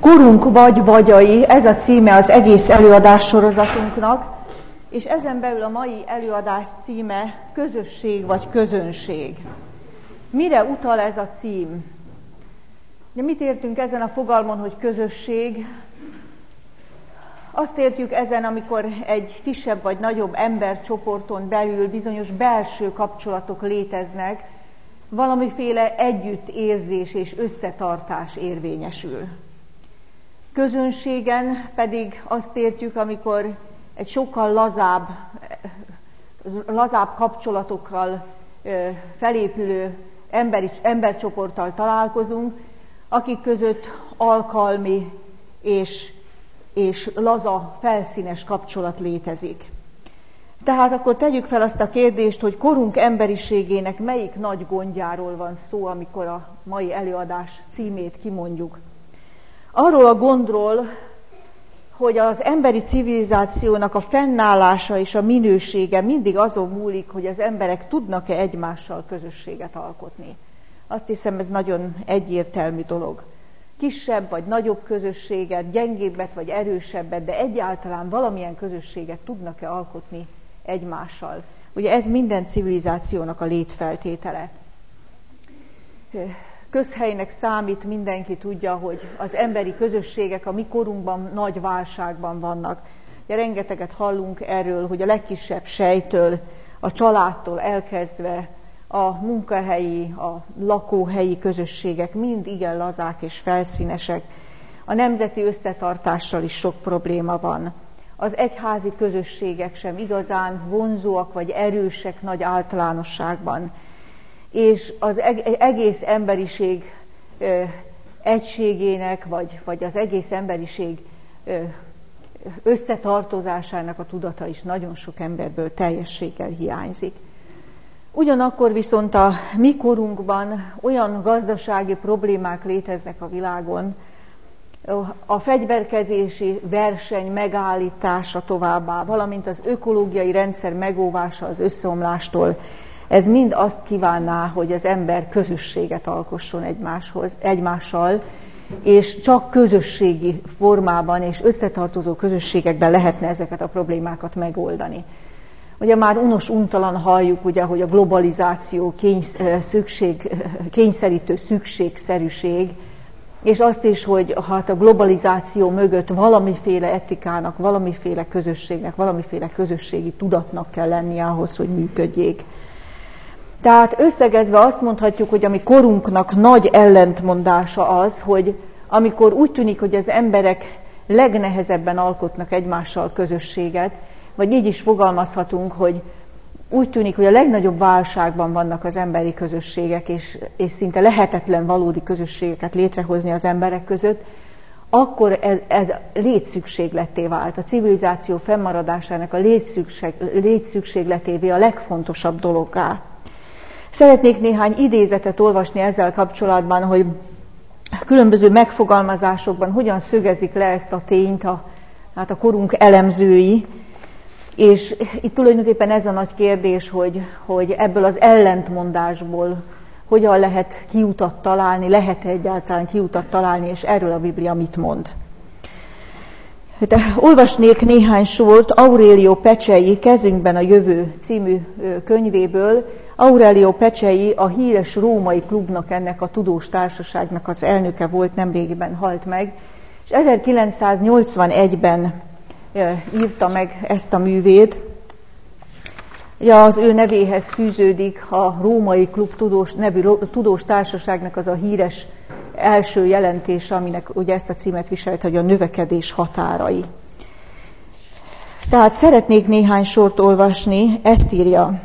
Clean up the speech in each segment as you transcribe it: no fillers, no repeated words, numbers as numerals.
Korunk vagy-vagyai, ez a címe az egész előadás sorozatunknak, és ezen belül a mai előadás címe közösség vagy közönség. Mire utal ez a cím? De mit értünk ezen a fogalmon, hogy közösség? Azt értjük ezen, amikor egy kisebb vagy nagyobb embercsoporton belül bizonyos belső kapcsolatok léteznek, valamiféle együttérzés és összetartás érvényesül. Közönségen pedig azt értjük, amikor egy sokkal lazább kapcsolatokkal felépülő embercsoporttal találkozunk, akik között alkalmi és laza, felszínes kapcsolat létezik. Tehát akkor tegyük fel azt a kérdést, hogy korunk emberiségének melyik nagy gondjáról van szó, amikor a mai előadás címét kimondjuk. Arról a gondról, hogy az emberi civilizációnak a fennállása és a minősége mindig azon múlik, hogy az emberek tudnak-e egymással közösséget alkotni. Azt hiszem, ez nagyon egyértelmű dolog. Kisebb vagy nagyobb közösséget, gyengébbet vagy erősebbet, de egyáltalán valamilyen közösséget tudnak-e alkotni egymással. Ugye ez minden civilizációnak a létfeltétele. Közhelynek számít, mindenki tudja, hogy az emberi közösségek a mi korunkban nagy válságban vannak. De rengeteget hallunk erről, hogy a legkisebb sejtől, a családtól elkezdve a munkahelyi, a lakóhelyi közösségek mind igen lazák és felszínesek. A nemzeti összetartással is sok probléma van. Az egyházi közösségek sem igazán vonzóak vagy erősek nagy általánosságban. És az egész emberiség egységének, vagy az egész emberiség összetartozásának a tudata is nagyon sok emberből teljességgel hiányzik. Ugyanakkor viszont a mi korunkban olyan gazdasági problémák léteznek a világon, a fegyverkezési verseny megállítása továbbá, valamint az ökológiai rendszer megóvása az összeomlástól, ez mind azt kívánná, hogy az ember közösséget alkosson egymással, és csak közösségi formában és összetartozó közösségekben lehetne ezeket a problémákat megoldani. Ugye már unos-untalan halljuk, ugye, hogy a globalizáció kényszerítő szükségszerűség, és azt is, hogy hát a globalizáció mögött valamiféle etikának, valamiféle közösségnek, valamiféle közösségi tudatnak kell lennie ahhoz, hogy működjék. Tehát összegezve azt mondhatjuk, hogy a mi korunknak nagy ellentmondása az, hogy amikor úgy tűnik, hogy az emberek legnehezebben alkotnak egymással közösséget, vagy így is fogalmazhatunk, hogy úgy tűnik, hogy a legnagyobb válságban vannak az emberi közösségek, és szinte lehetetlen valódi közösségeket létrehozni az emberek között, akkor ez létszükségletté vált. A civilizáció fennmaradásának a létszükségletévé a legfontosabb dologgá. Szeretnék néhány idézetet olvasni ezzel kapcsolatban, hogy különböző megfogalmazásokban hogyan szögezik le ezt a tényt a korunk elemzői, és itt tulajdonképpen ez a nagy kérdés, hogy ebből az ellentmondásból hogyan lehet kiutat találni, lehet-e egyáltalán kiutat találni, és erről a Biblia mit mond. De olvasnék néhány sort Aurelio Pecsei Kezünkben a jövő című könyvéből. Aurelio Pecsei a híres római klubnak, ennek a tudós társaságnak az elnöke volt, nemrégiben halt meg, és 1981-ben írta meg ezt a művét. Ugye az ő nevéhez fűződik a Római Klub nevű tudós társaságnak az a híres első jelentése, aminek ugye ezt a címet viselt, hogy a növekedés határai. Tehát szeretnék néhány sort olvasni, ezt írja.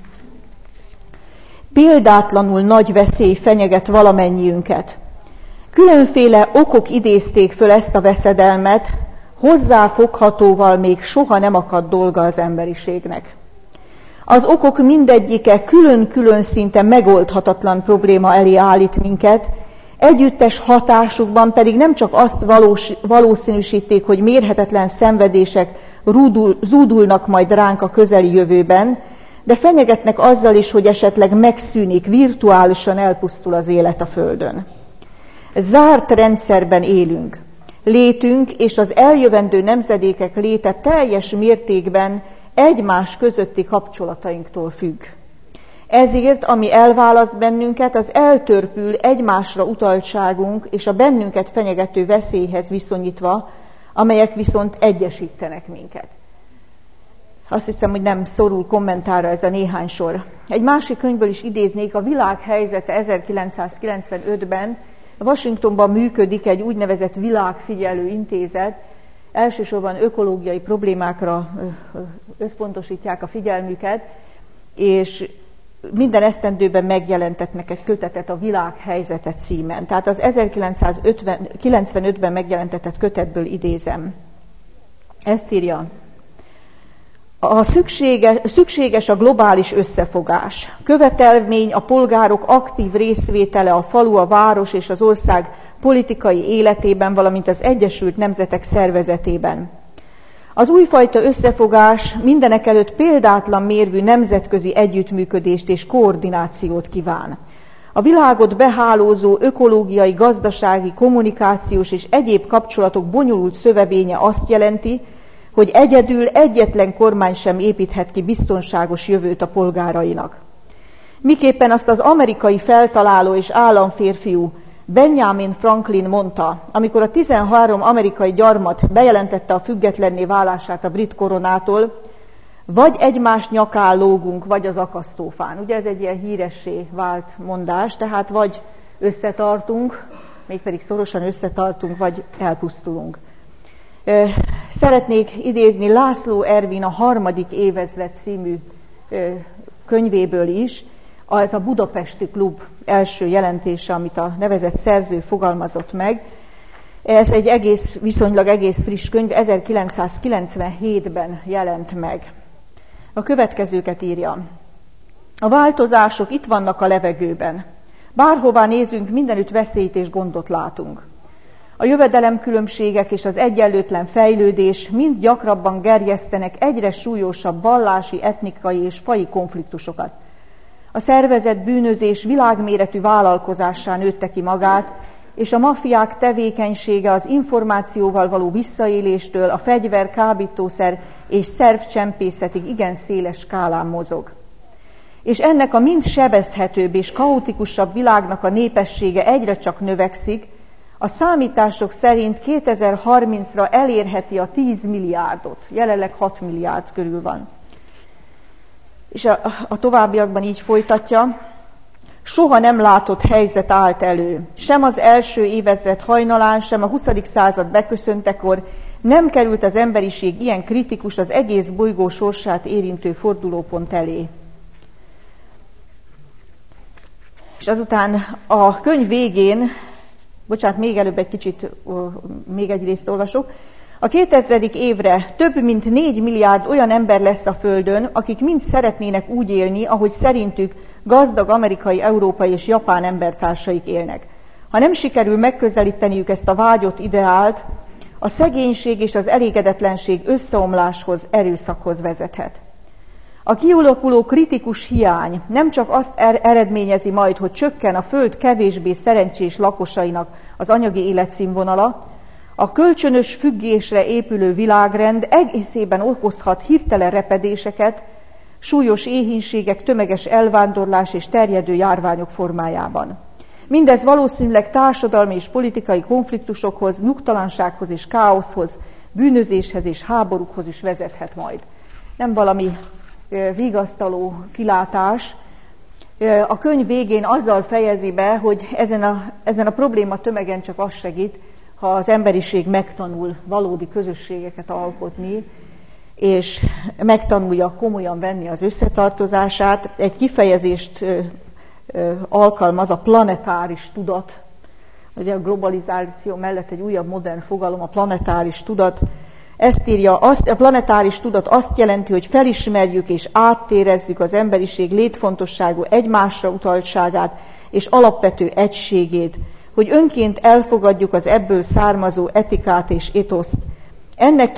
Példátlanul nagy veszély fenyeget valamennyiünket. Különféle okok idézték föl ezt a veszedelmet, hozzáfoghatóval még soha nem akadt dolga az emberiségnek. Az okok mindegyike külön-külön szinte megoldhatatlan probléma elé állít minket, együttes hatásukban pedig nem csak azt valószínűsíték, hogy mérhetetlen szenvedések zúdulnak majd ránk a közeli jövőben, de fenyegetnek azzal is, hogy esetleg megszűnik, virtuálisan elpusztul az élet a Földön. Zárt rendszerben élünk. létünk és az eljövendő nemzedékek léte teljes mértékben egymás közötti kapcsolatainktól függ. Ezért, ami elválaszt bennünket, az eltörpül egymásra utaltságunk és a bennünket fenyegető veszélyhez viszonyítva, amelyek viszont egyesítenek minket. Azt hiszem, hogy nem szorul kommentára ez a néhány sor. Egy másik könyvből is idéznék, a világ helyzete 1995-ben. Washingtonban működik egy úgynevezett világfigyelő intézet, elsősorban ökológiai problémákra összpontosítják a figyelmüket, és minden esztendőben megjelentetnek egy kötetet a világ helyzete címen. Tehát az 1995-ben megjelentetett kötetből idézem. Ezt írja: szükséges a globális összefogás. Követelmény a polgárok aktív részvétele a falu, a város és az ország politikai életében, valamint az Egyesült Nemzetek Szervezetében. Az újfajta összefogás mindenekelőtt példátlan mérvű nemzetközi együttműködést és koordinációt kíván. A világot behálózó ökológiai, gazdasági, kommunikációs és egyéb kapcsolatok bonyolult szövevénye azt jelenti, hogy egyedül egyetlen kormány sem építhet ki biztonságos jövőt a polgárainak. Miképpen azt az amerikai feltaláló és államférfiú Benjamin Franklin mondta, amikor a 13 amerikai gyarmat bejelentette a függetlenné válását a brit koronától, vagy egymás nyakán lógunk, vagy az akasztófán. Ugye ez egy ilyen híressé vált mondás, tehát vagy összetartunk, mégpedig szorosan összetartunk, vagy elpusztulunk. Szeretnék idézni László Ervin a 3. évezred című könyvéből is. Ez a Budapesti Klub első jelentése, amit a nevezett szerző fogalmazott meg. Ez egy viszonylag egész friss könyv, 1997-ben jelent meg. A következőket írja: a változások itt vannak a levegőben. Bárhová nézünk, mindenütt veszélyt és gondot látunk. A jövedelemkülönbségek és az egyenlőtlen fejlődés mind gyakrabban gerjesztenek egyre súlyosabb vallási, etnikai és faji konfliktusokat. A szervezett bűnözés világméretű vállalkozássá nőtte ki magát, és a maffiák tevékenysége az információval való visszaéléstől a fegyver, kábítószer és szervcsempészetig igen széles skálán mozog. És ennek a mind sebezhetőbb és kaotikusabb világnak a népessége egyre csak növekszik, a számítások szerint 2030-ra elérheti a 10 milliárdot, jelenleg 6 milliárd körül van. És a továbbiakban így folytatja: soha nem látott helyzet állt elő, sem az első évezred hajnalán, sem a 20. század beköszöntekor nem került az emberiség ilyen kritikus, az egész bolygó sorsát érintő fordulópont elé. És azután a könyv végén, még előbb még egy részt olvasok. A 2000. évre több mint 4 milliárd olyan ember lesz a Földön, akik mind szeretnének úgy élni, ahogy szerintük gazdag amerikai, európai és japán embertársaik élnek. Ha nem sikerül megközelíteniük ezt a vágyott ideált, a szegénység és az elégedetlenség összeomláshoz, erőszakhoz vezethet. A kialakuló kritikus hiány nem csak azt eredményezi majd, hogy csökken a Föld kevésbé szerencsés lakosainak az anyagi életszínvonala, a kölcsönös függésre épülő világrend egészében okozhat hirtelen repedéseket, súlyos éhínségek, tömeges elvándorlás és terjedő járványok formájában. Mindez valószínűleg társadalmi és politikai konfliktusokhoz, nyugtalansághoz és káoszhoz, bűnözéshez és háborúkhoz is vezethet majd. Nem valami vigasztaló kilátás. A könyv végén azzal fejezi be, hogy ezen a probléma tömegen csak az segít, ha az emberiség megtanul valódi közösségeket alkotni, és megtanulja komolyan venni az összetartozását. Egy kifejezést alkalmaz, a planetáris tudat. Ugye a globalizáció mellett egy újabb modern fogalom, a planetáris tudat. Ezt írja, a planetáris tudat azt jelenti, hogy felismerjük és áttérezzük az emberiség létfontosságú egymásra utaltságát és alapvető egységét, hogy önként elfogadjuk az ebből származó etikát és etoszt. Ennek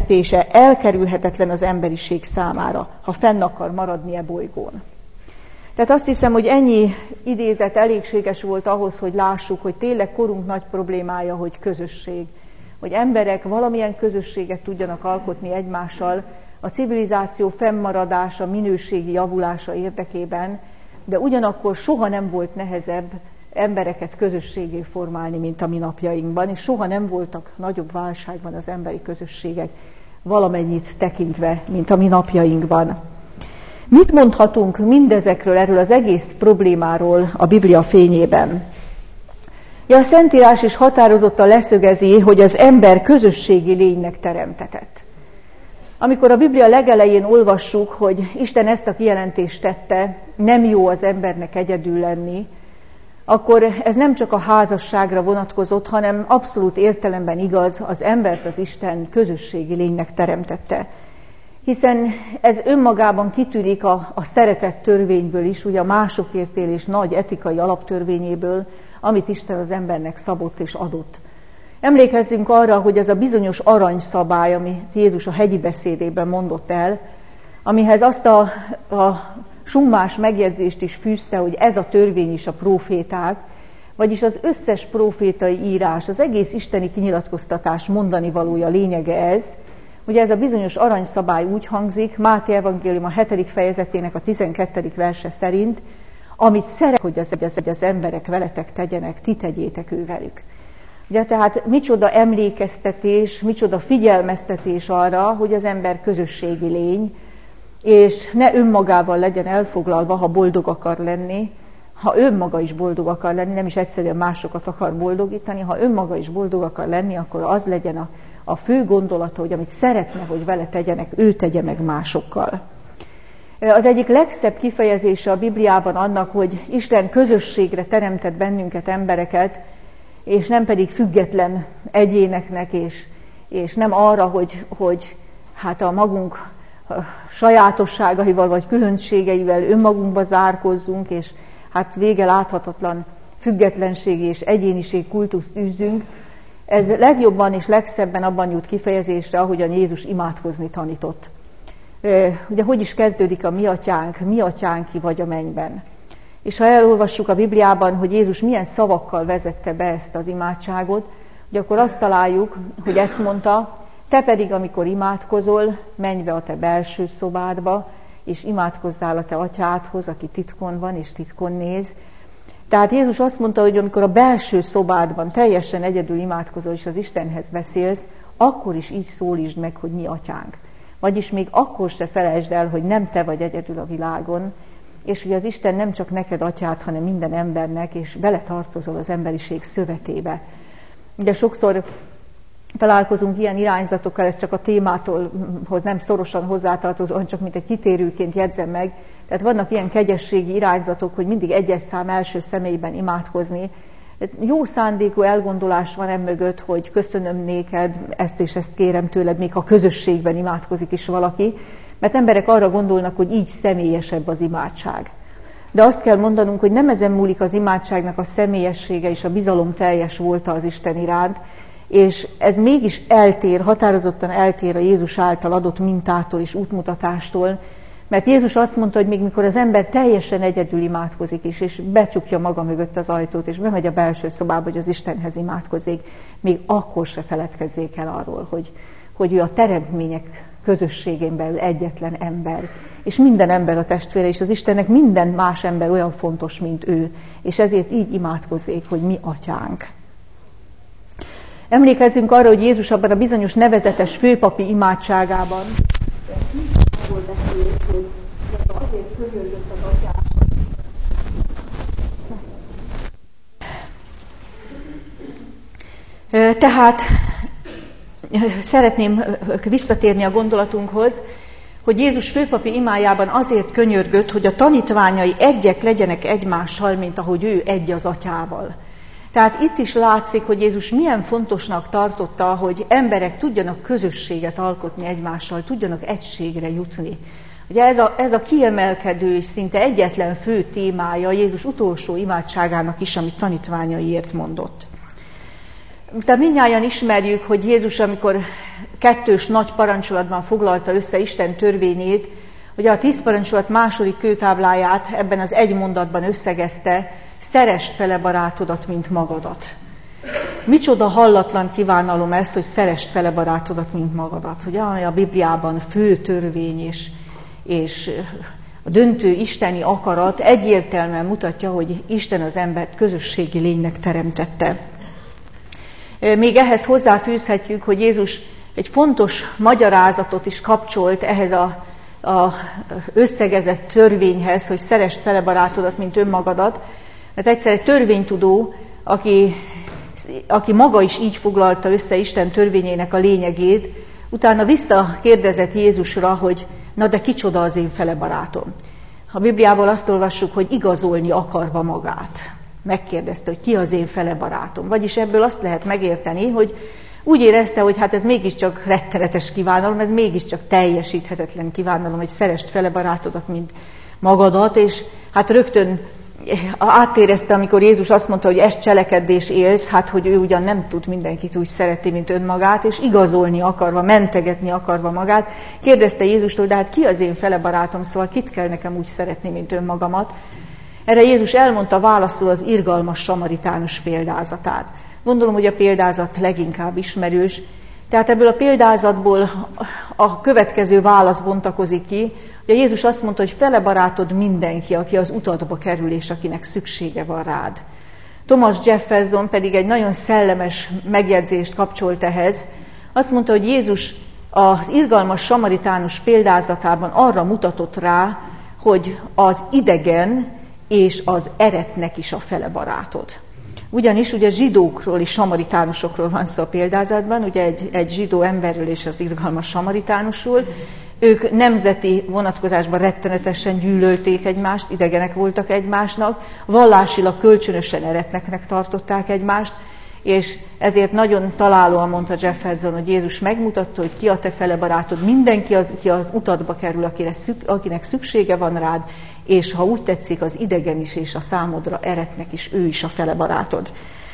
kifejlesztése elkerülhetetlen az emberiség számára, ha fenn akar maradni e bolygón. Tehát azt hiszem, hogy ennyi idézet elégséges volt ahhoz, hogy lássuk, hogy tényleg korunk nagy problémája, hogy közösség. Hogy emberek valamilyen közösséget tudjanak alkotni egymással, a civilizáció fennmaradása, minőségi javulása érdekében, de ugyanakkor soha nem volt nehezebb embereket közösségé formálni, mint a mi napjainkban, és soha nem voltak nagyobb válságban az emberi közösségek valamennyit tekintve, mint a mi napjainkban. Mit mondhatunk mindezekről, erről az egész problémáról a Biblia fényében? Ja, a Szentírás is határozottan leszögezi, hogy az ember közösségi lénynek teremtetett. Amikor a Biblia legelején olvassuk, hogy Isten ezt a kijelentést tette, nem jó az embernek egyedül lenni, akkor ez nem csak a házasságra vonatkozott, hanem abszolút értelemben igaz, az embert az Isten közösségi lénynek teremtette. Hiszen ez önmagában kitűnik a szeretet törvényből is, ugye a másokért élés nagy etikai alaptörvényéből, amit Isten az embernek szabott és adott. Emlékezzünk arra, hogy ez a bizonyos aranyszabály, amit Jézus a hegyi beszédében mondott el, amihez azt a summás megjegyzést is fűzte, hogy ez a törvény is a próféták, vagyis az összes prófétai írás, az egész isteni kinyilatkoztatás mondani valója lényege ez. Ugye ez a bizonyos aranyszabály úgy hangzik, Máté evangélium a 7. fejezetének a 12. verse szerint, amit szeret, hogy az emberek veletek tegyenek, ti tegyétek ővelük. Ugye tehát micsoda emlékeztetés, micsoda figyelmeztetés arra, hogy az ember közösségi lény, és ne önmagával legyen elfoglalva, ha boldog akar lenni, ha önmaga is boldog akar lenni, nem is egyszerűen másokat akar boldogítani, ha önmaga is boldog akar lenni, akkor az legyen a fő gondolata, hogy amit szeretne, hogy vele tegyenek, ő tegye meg másokkal. Az egyik legszebb kifejezése a Bibliában annak, hogy Isten közösségre teremtett bennünket, embereket, és nem pedig független egyéneknek, és nem arra, hogy hát a magunk sajátosságaival vagy különbségeivel önmagunkba zárkozzunk, és hát vége láthatatlan függetlenség és egyéniség kultuszt űzzünk. Ez legjobban és legszebben abban jut kifejezésre, ahogyan Jézus imádkozni tanított. Ugye hogy is kezdődik a mi atyánk, ki vagy a mennyben. És ha elolvassuk a Bibliában, hogy Jézus milyen szavakkal vezette be ezt az imádságot, ugye akkor azt találjuk, hogy ezt mondta, te pedig, amikor imádkozol, menj be a te belső szobádba, és imádkozzál a te atyádhoz, aki titkon van és titkon néz. Tehát Jézus azt mondta, hogy amikor a belső szobádban teljesen egyedül imádkozol, és az Istenhez beszélsz, akkor is így szólítsd meg, hogy mi atyánk. Vagyis még akkor se felejtsd el, hogy nem te vagy egyedül a világon, és hogy az Isten nem csak neked atyád, hanem minden embernek, és beletartozol az emberiség szövetébe. Ugye sokszor találkozunk ilyen irányzatokkal, ez csak a témáthoz nem szorosan hozzátartozó, csak mint egy kitérőként jegyzem meg. Tehát vannak ilyen kegyességi irányzatok, hogy mindig egyes szám első személyben imádkozni. Jó szándékú elgondolás van emögött, hogy köszönöm néked, ezt és ezt kérem tőled, még ha közösségben imádkozik is valaki, mert emberek arra gondolnak, hogy így személyesebb az imádság. De azt kell mondanunk, hogy nem ezen múlik az imádságnak a személyessége és a bizalom teljes volta az Isten iránt, és ez mégis eltér, határozottan eltér a Jézus által adott mintától és útmutatástól, mert Jézus azt mondta, hogy még mikor az ember teljesen egyedül imádkozik is, és becsukja maga mögött az ajtót, és bemegy a belső szobába, hogy az Istenhez imádkozik, még akkor se feledkezzék el arról, hogy ő a teremtmények közösségén belül egyetlen ember, és minden ember a testvére, és az Istennek minden más ember olyan fontos, mint ő, és ezért így imádkozzék, hogy mi atyánk. Emlékezzünk arra, hogy Jézus abban a bizonyos nevezetes főpapi imádságában arról beszélt, hogy azért könyörgött az atyához. Tehát szeretném visszatérni a gondolatunkhoz, hogy Jézus főpapi imájában azért könyörgött, hogy a tanítványai egyek legyenek egymással, mint ahogy ő egy az atyával. Tehát itt is látszik, hogy Jézus milyen fontosnak tartotta, hogy emberek tudjanak közösséget alkotni egymással, tudjanak egységre jutni. Ugye ez a kiemelkedő és szinte egyetlen fő témája Jézus utolsó imádságának is, amit tanítványaiért mondott. Tehát mindnyájan ismerjük, hogy Jézus, amikor kettős nagy parancsolatban foglalta össze Isten törvényét, Ugye a 10 parancsolat második kőtábláját ebben az egy mondatban összegezte: szeresd fele barátodat, mint magadat. Micsoda hallatlan kívánalom ez, hogy szeresd fele barátodat, mint magadat. Ugye a Bibliában fő törvény és a döntő isteni akarat egyértelműen mutatja, hogy Isten az embert közösségi lénynek teremtette. Még ehhez hozzáfűzhetjük, hogy Jézus egy fontos magyarázatot is kapcsolt ehhez a összegezett törvényhez, hogy szeresd fele barátodat, mint önmagadat. Mert egyszer egy törvénytudó, aki maga is így foglalta össze Isten törvényének a lényegét, utána visszakérdezett Jézusra, hogy na de kicsoda az én fele barátom. A Bibliából azt olvassuk, hogy igazolni akarva magát. Megkérdezte, hogy ki az én fele barátom. Vagyis ebből azt lehet megérteni, hogy úgy érezte, hogy hát ez mégiscsak rettenetes kívánalom, ez mégiscsak teljesíthetetlen kívánalom, hogy szeresd fele barátodat, mint magadat, és hát rögtön átérezte, amikor Jézus azt mondta, hogy ezt cselekedés élsz, hát hogy ő ugyan nem tud mindenkit úgy szeretni, mint önmagát, és igazolni akarva, mentegetni akarva magát. Kérdezte Jézustól, de hát ki az én fele barátom, szóval kit kell nekem úgy szeretni, mint önmagamat? Erre Jézus elmondta válaszul az irgalmas samaritánus példázatát. Gondolom, hogy a példázat leginkább ismerős. Tehát ebből a példázatból a következő válasz bontakozik ki. Ugye Jézus azt mondta, hogy fele barátod mindenki, aki az utadba kerül, és akinek szüksége van rád. Thomas Jefferson pedig egy nagyon szellemes megjegyzést kapcsolt ehhez. Azt mondta, hogy Jézus az irgalmas samaritánus példázatában arra mutatott rá, hogy az idegen és az eretnek is a fele barátod. Ugyanis ugye zsidókról és samaritánusokról van szó a példázatban, ugye egy zsidó emberről és az irgalmas samaritánusról. Ők nemzeti vonatkozásban rettenetesen gyűlölték egymást, idegenek voltak egymásnak, vallásilag kölcsönösen eretneknek tartották egymást, és ezért nagyon találóan mondta Jefferson, hogy Jézus megmutatta, hogy ki a te fele barátod, mindenki, aki az utadba kerül, akinek szüksége van rád, és ha úgy tetszik, az idegen is, és a számodra eretnek is, ő is a fele barátod.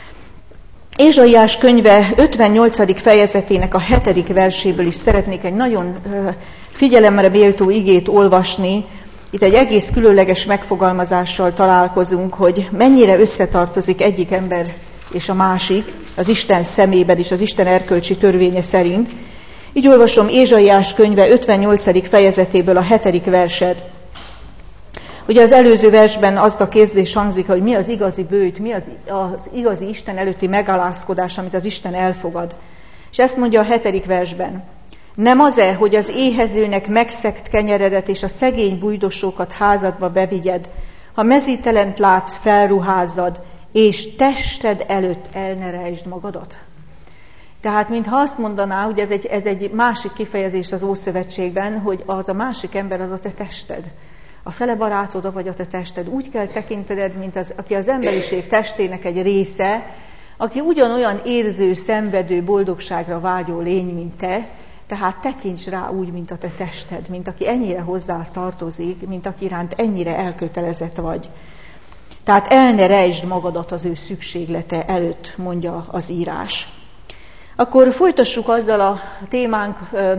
Ézsaiás könyve 58. fejezetének a 7. verséből is szeretnék egy nagyon figyelemre méltó igét olvasni. Itt egy egész különleges megfogalmazással találkozunk, hogy mennyire összetartozik egyik ember és a másik az Isten szemében és az Isten erkölcsi törvénye szerint. Így olvasom Ézsaiás könyve 58. fejezetéből a 7. verset. Ugye az előző versben azt a kérdés hangzik, hogy mi az igazi bőjt, mi az igazi Isten előtti megalázkodás, amit az Isten elfogad. És ezt mondja a 7. versben. Nem az-e, hogy az éhezőnek megszegt kenyeredet és a szegény bújdosókat házadba bevigyed, ha mezítelent látsz, felruházzad, és tested előtt el ne rejtsd magadat? Tehát, mintha azt mondaná, hogy ez egy másik kifejezés az Ószövetségben, hogy az a másik ember az a te tested. A fele barátod vagy a te tested. Úgy kell tekintened, mint aki az emberiség testének egy része, aki ugyanolyan érző, szenvedő, boldogságra vágyó lény, mint te, tehát tekints rá úgy, mint a te tested, mint aki ennyire hozzá tartozik, mint aki iránt ennyire elkötelezett vagy. Tehát el ne rejtsd magadat az ő szükséglete előtt, mondja az írás. Akkor folytassuk azzal a témánk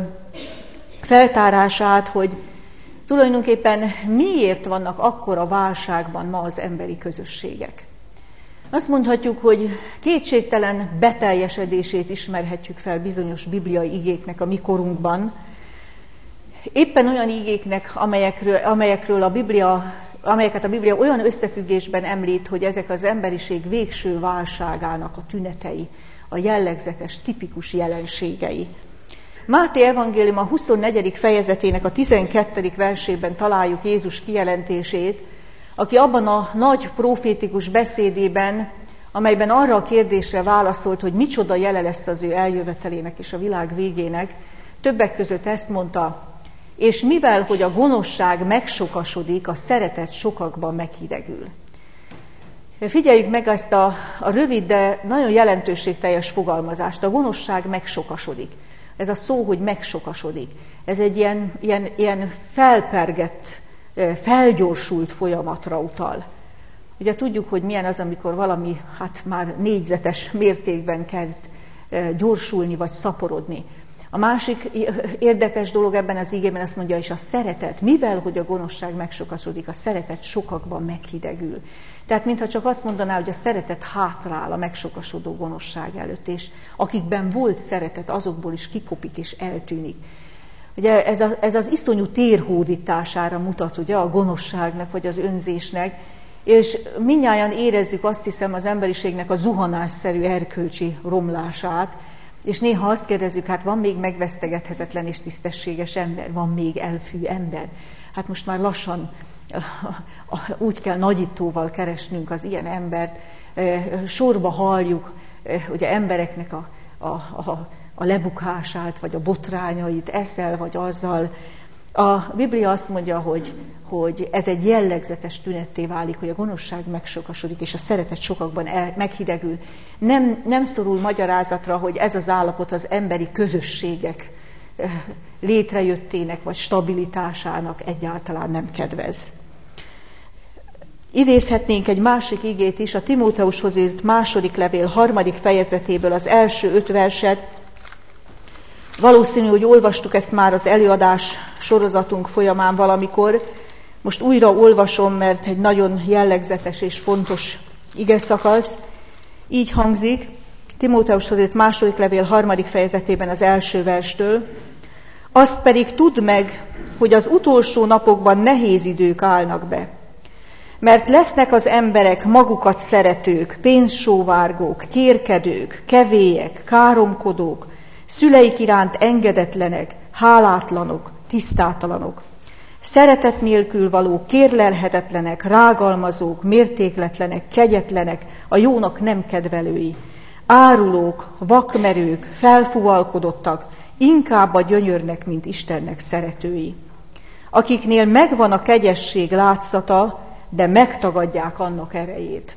feltárását, hogy tulajdonképpen miért vannak akkora válságban ma az emberi közösségek. Azt mondhatjuk, hogy kétségtelen beteljesedését ismerhetjük fel bizonyos bibliai igéknek a mi korunkban. Éppen olyan igéknek, amelyeket a Biblia olyan összefüggésben említ, hogy ezek az emberiség végső válságának a tünetei, a jellegzetes, tipikus jelenségei. Máté evangélium a 24. fejezetének a 12. versében találjuk Jézus kijelentését, aki abban a nagy profétikus beszédében, amelyben arra a kérdésre válaszolt, hogy micsoda jele lesz az ő eljövetelének és a világ végének, többek között ezt mondta, és mivel, hogy a gonoszság megsokasodik, a szeretet sokakban meghidegül. Figyeljük meg ezt a rövid, de nagyon jelentőségteljes fogalmazást. A gonoszság megsokasodik. Ez a szó, hogy megsokasodik. Ez egy ilyen felpergett, felgyorsult folyamatra utal. Ugye tudjuk, hogy milyen az, amikor valami már négyzetes mértékben kezd gyorsulni vagy szaporodni. A másik érdekes dolog ebben az ígében azt mondja, és a szeretet, mivel hogy a gonoszság megsokasodik, a szeretet sokakban meghidegül. Tehát mintha csak azt mondaná, hogy a szeretet hátrál a megsokasodó gonoszság előtt, és akikben volt szeretet, azokból is kikopik és eltűnik. Ugye ez az iszonyú térhódítására mutat ugye, a gonoszságnak vagy az önzésnek, és mindnyájan érezzük, azt hiszem, az emberiségnek a zuhanásszerű erkölcsi romlását, és néha azt kérdezzük, hát van még megvesztegethetetlen és tisztességes ember, van még elfű ember. Hát most már lassan úgy kell nagyítóval keresnünk az ilyen embert, sorba halljuk ugye embereknek a lebukását, vagy a botrányait, ezzel vagy azzal. A Biblia azt mondja, hogy ez egy jellegzetes tünetté válik, hogy a gonoszság megsokasodik, és a szeretet sokakban meghidegül. Nem szorul magyarázatra, hogy ez az állapot az emberi közösségek létrejöttének, vagy stabilitásának egyáltalán nem kedvez. Idézhetnénk egy másik igét is, a Timóteushoz írt második levél 3. fejezetéből az első 5 verset. Valószínű, hogy olvastuk ezt már az előadás sorozatunk folyamán valamikor. Most újra olvasom, mert egy nagyon jellegzetes és fontos igeszakasz. Így hangzik, Timóteushoz írt második levél 3. fejezetében az első verstől. Azt pedig tudd meg, hogy az utolsó napokban nehéz idők állnak be. Mert lesznek az emberek magukat szeretők, pénzsóvárgók, kérkedők, kevélyek, káromkodók, szüleik iránt engedetlenek, hálátlanok, tisztátalanok, szeretet nélkül való, kérlelhetetlenek, rágalmazók, mértékletlenek, kegyetlenek, a jónak nem kedvelői, árulók, vakmerők, felfúvalkodottak, inkább a gyönyörnek, mint Istennek szeretői, akiknél megvan a kegyesség látszata, de megtagadják annak erejét.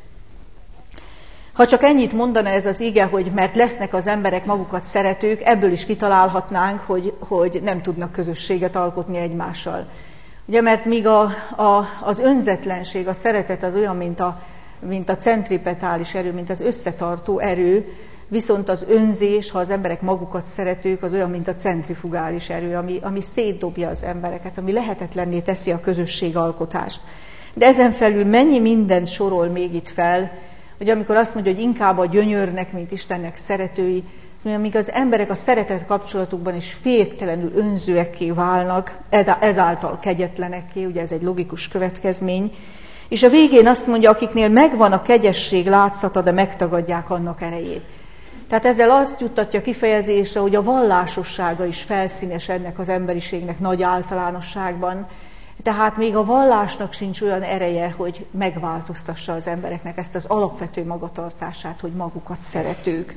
Ha csak ennyit mondana ez az ige, hogy mert lesznek az emberek magukat szeretők, ebből is kitalálhatnánk, hogy nem tudnak közösséget alkotni egymással. Ugye, mert míg az önzetlenség, a szeretet az olyan, mint a centripetális erő, mint az összetartó erő, viszont az önzés, ha az emberek magukat szeretők, az olyan, mint a centrifugális erő, ami szétdobja az embereket, ami lehetetlenné teszi a közösségalkotást. De ezen felül mennyi mindent sorol még itt fel, hogy amikor azt mondja, hogy inkább a gyönyörnek, mint Istennek szeretői, amíg az emberek a szeretet kapcsolatukban is féktelenül önzőekké válnak, ezáltal kegyetlenekké, ugye ez egy logikus következmény, és a végén azt mondja, akiknél megvan a kegyesség látszata, de megtagadják annak erejét. Tehát ezzel azt juttatja kifejezésre, hogy a vallásossága is felszínes ennek az emberiségnek nagy általánosságban, tehát még a vallásnak sincs olyan ereje, hogy megváltoztassa az embereknek ezt az alapvető magatartását, hogy magukat szeretők.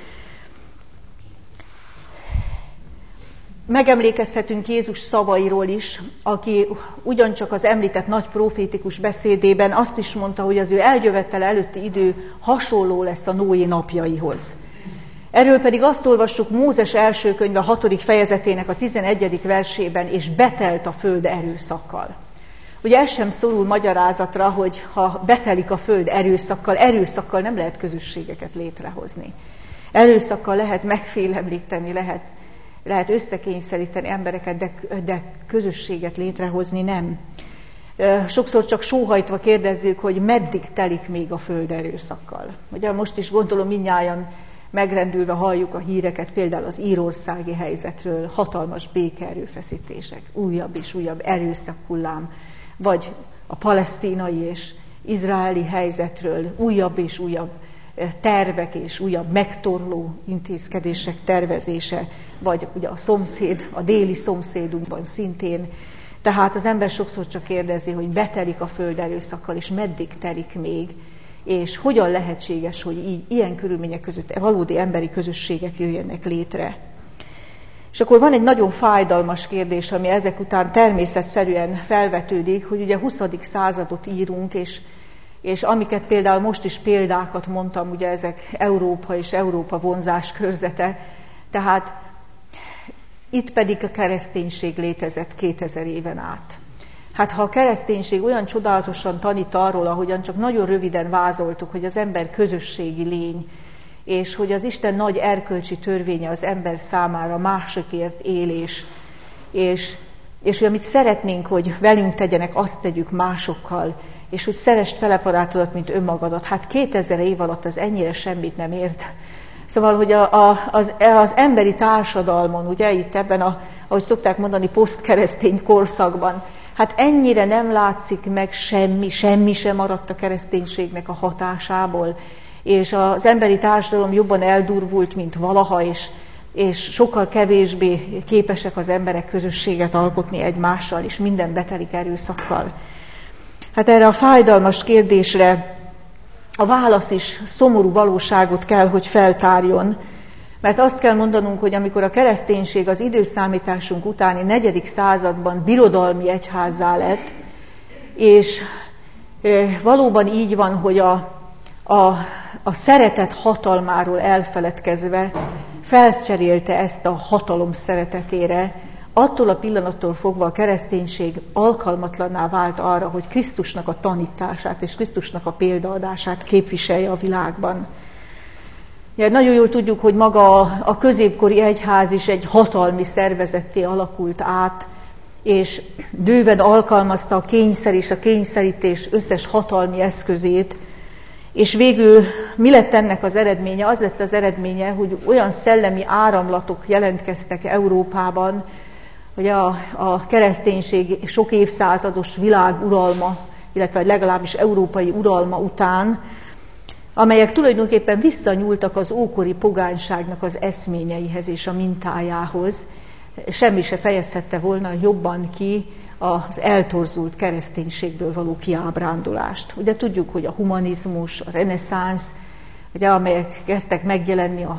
Megemlékezhetünk Jézus szavairól is, aki ugyancsak az említett nagy profétikus beszédében azt is mondta, hogy az ő eljövetele előtti idő hasonló lesz a Noé napjaihoz. Erről pedig azt olvassuk Mózes első könyve 6. fejezetének a 11. versében, és betelt a föld erőszakkal. Ugye ez sem szorul magyarázatra, hogy ha betelik a föld erőszakkal nem lehet közösségeket létrehozni. Erőszakkal lehet megfélemlíteni, lehet összekényszeríteni embereket, de közösséget létrehozni nem. Sokszor csak sóhajtva kérdezzük, hogy meddig telik még a föld erőszakkal. Ugye most is gondolom mindnyájan megrendülve halljuk a híreket, például az írországi helyzetről, hatalmas békeerőfeszítések, újabb és újabb erőszakhullám, vagy a palesztínai és izraeli helyzetről újabb és újabb tervek és újabb megtorló intézkedések tervezése, vagy ugye a déli szomszédunkban szintén. Tehát az ember sokszor csak kérdezi, hogy betelik a föld erőszakkal, és meddig telik még, és hogyan lehetséges, hogy ilyen körülmények között valódi emberi közösségek jöjjenek létre. És akkor van egy nagyon fájdalmas kérdés, ami ezek után természetszerűen felvetődik, hogy ugye 20. századot írunk, és amiket például most is példákat mondtam, ugye ezek Európa és Európa vonzás körzete, tehát itt pedig a kereszténység létezett 2000 éven át. Hát ha a kereszténység olyan csodálatosan tanít arról, ahogyan csak nagyon röviden vázoltuk, hogy az ember közösségi lény, és hogy az Isten nagy erkölcsi törvénye az ember számára másokért élés, és hogy amit szeretnénk, hogy velünk tegyenek, azt tegyük másokkal, és hogy szeresd felebarátodat, mint önmagadat. Hát 2000 év alatt az ennyire semmit nem ért. Szóval, hogy az emberi társadalmon, ugye itt ebben, ahogy szokták mondani, posztkeresztény korszakban, hát ennyire nem látszik meg semmi sem maradt a kereszténységnek a hatásából, és az emberi társadalom jobban eldurvult, mint valaha, és sokkal kevésbé képesek az emberek közösséget alkotni egymással, és minden betelik erőszakkal. Hát erre a fájdalmas kérdésre a válasz is szomorú valóságot kell, hogy feltárjon, mert azt kell mondanunk, hogy amikor a kereszténység az időszámításunk utáni 4. században birodalmi egyházzá lett, és valóban így van, hogy a szeretet hatalmáról elfeledkezve felcserélte ezt a hatalom szeretetére, attól a pillanattól fogva a kereszténység alkalmatlanná vált arra, hogy Krisztusnak a tanítását és Krisztusnak a példaadását képviselje a világban. Ja, nagyon jól tudjuk, hogy maga a középkori egyház is egy hatalmi szervezetté alakult át, és bőven alkalmazta a kényszer és a kényszerítés összes hatalmi eszközét, és végül mi lett ennek az eredménye? Az lett az eredménye, hogy olyan szellemi áramlatok jelentkeztek Európában, hogy a kereszténység sok évszázados világuralma, illetve legalábbis európai uralma után, amelyek tulajdonképpen visszanyúltak az ókori pogányságnak az eszményeihez és a mintájához. Semmi se fejezhette volna jobban ki az eltorzult kereszténységből való kiábrándulást. Ugye tudjuk, hogy a humanizmus, a reneszánsz, ugye, amelyek kezdtek megjelenni a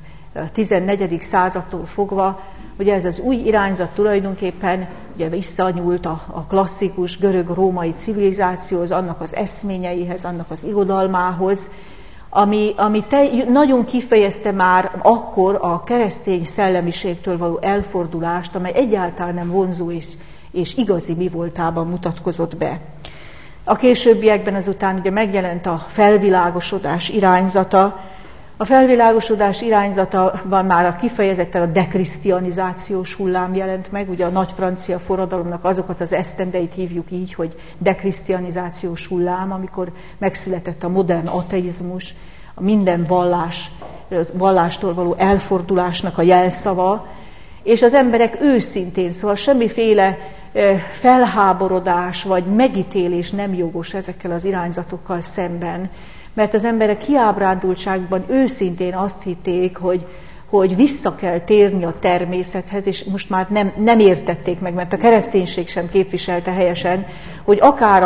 14. századtól fogva, ugye ez az új irányzat tulajdonképpen ugye visszanyúlt a klasszikus görög-római civilizációhoz, annak az eszményeihez, annak az irodalmához, ami nagyon kifejezte már akkor a keresztény szellemiségtől való elfordulást, amely egyáltalán nem vonzó és igazi mi voltában mutatkozott be. A későbbiekben azután ugye megjelent a felvilágosodás irányzata. A felvilágosodás irányzatában már kifejezetten a dekrisztianizációs hullám jelent meg, ugye a nagy francia forradalomnak azokat az esztendeit hívjuk így, hogy dekrisztianizációs hullám, amikor megszületett a modern ateizmus, a minden vallástól való elfordulásnak a jelszava, és az emberek őszintén, szóval semmiféle felháborodás vagy megítélés nem jogos ezekkel az irányzatokkal szemben, mert az emberek kiábrándultságban őszintén azt hitték, hogy vissza kell térni a természethez, és most már nem értették meg, mert a kereszténység sem képviselte helyesen, hogy akár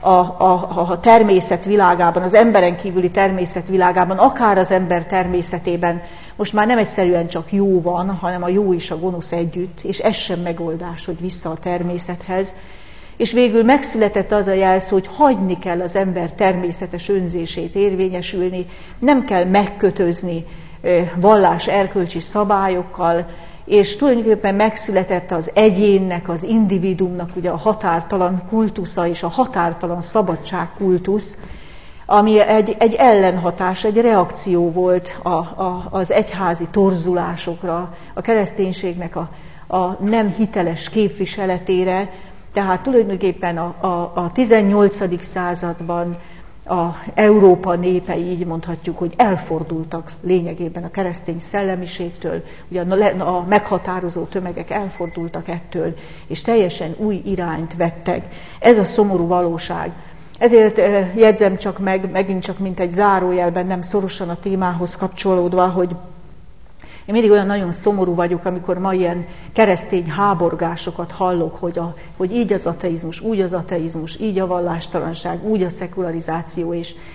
a természet világában, az emberen kívüli természet világában, akár az ember természetében most már nem egyszerűen csak jó van, hanem a jó és a gonosz együtt, és ez sem megoldás, hogy vissza a természethez. És végül megszületett az a jelszó, hogy hagyni kell az ember természetes önzését érvényesülni, nem kell megkötözni vallás erkölcsi szabályokkal, és tulajdonképpen megszületett az egyénnek, az individuumnak ugye a határtalan kultusza és a határtalan szabadságkultusz, ami egy ellenhatás, egy reakció volt az egyházi torzulásokra, a kereszténységnek a nem hiteles képviseletére. Tehát tulajdonképpen a 18. században a Európa népei, így mondhatjuk, hogy elfordultak lényegében a keresztény szellemiségtől, ugye a meghatározó tömegek elfordultak ettől, és teljesen új irányt vettek. Ez a szomorú valóság. Ezért jegyzem csak meg, megint csak mint egy zárójelben, nem szorosan a témához kapcsolódva, hogy én mindig olyan nagyon szomorú vagyok, amikor ma ilyen keresztény háborgásokat hallok, hogy így az ateizmus, úgy az ateizmus, így a vallástalanság, úgy a szekularizáció,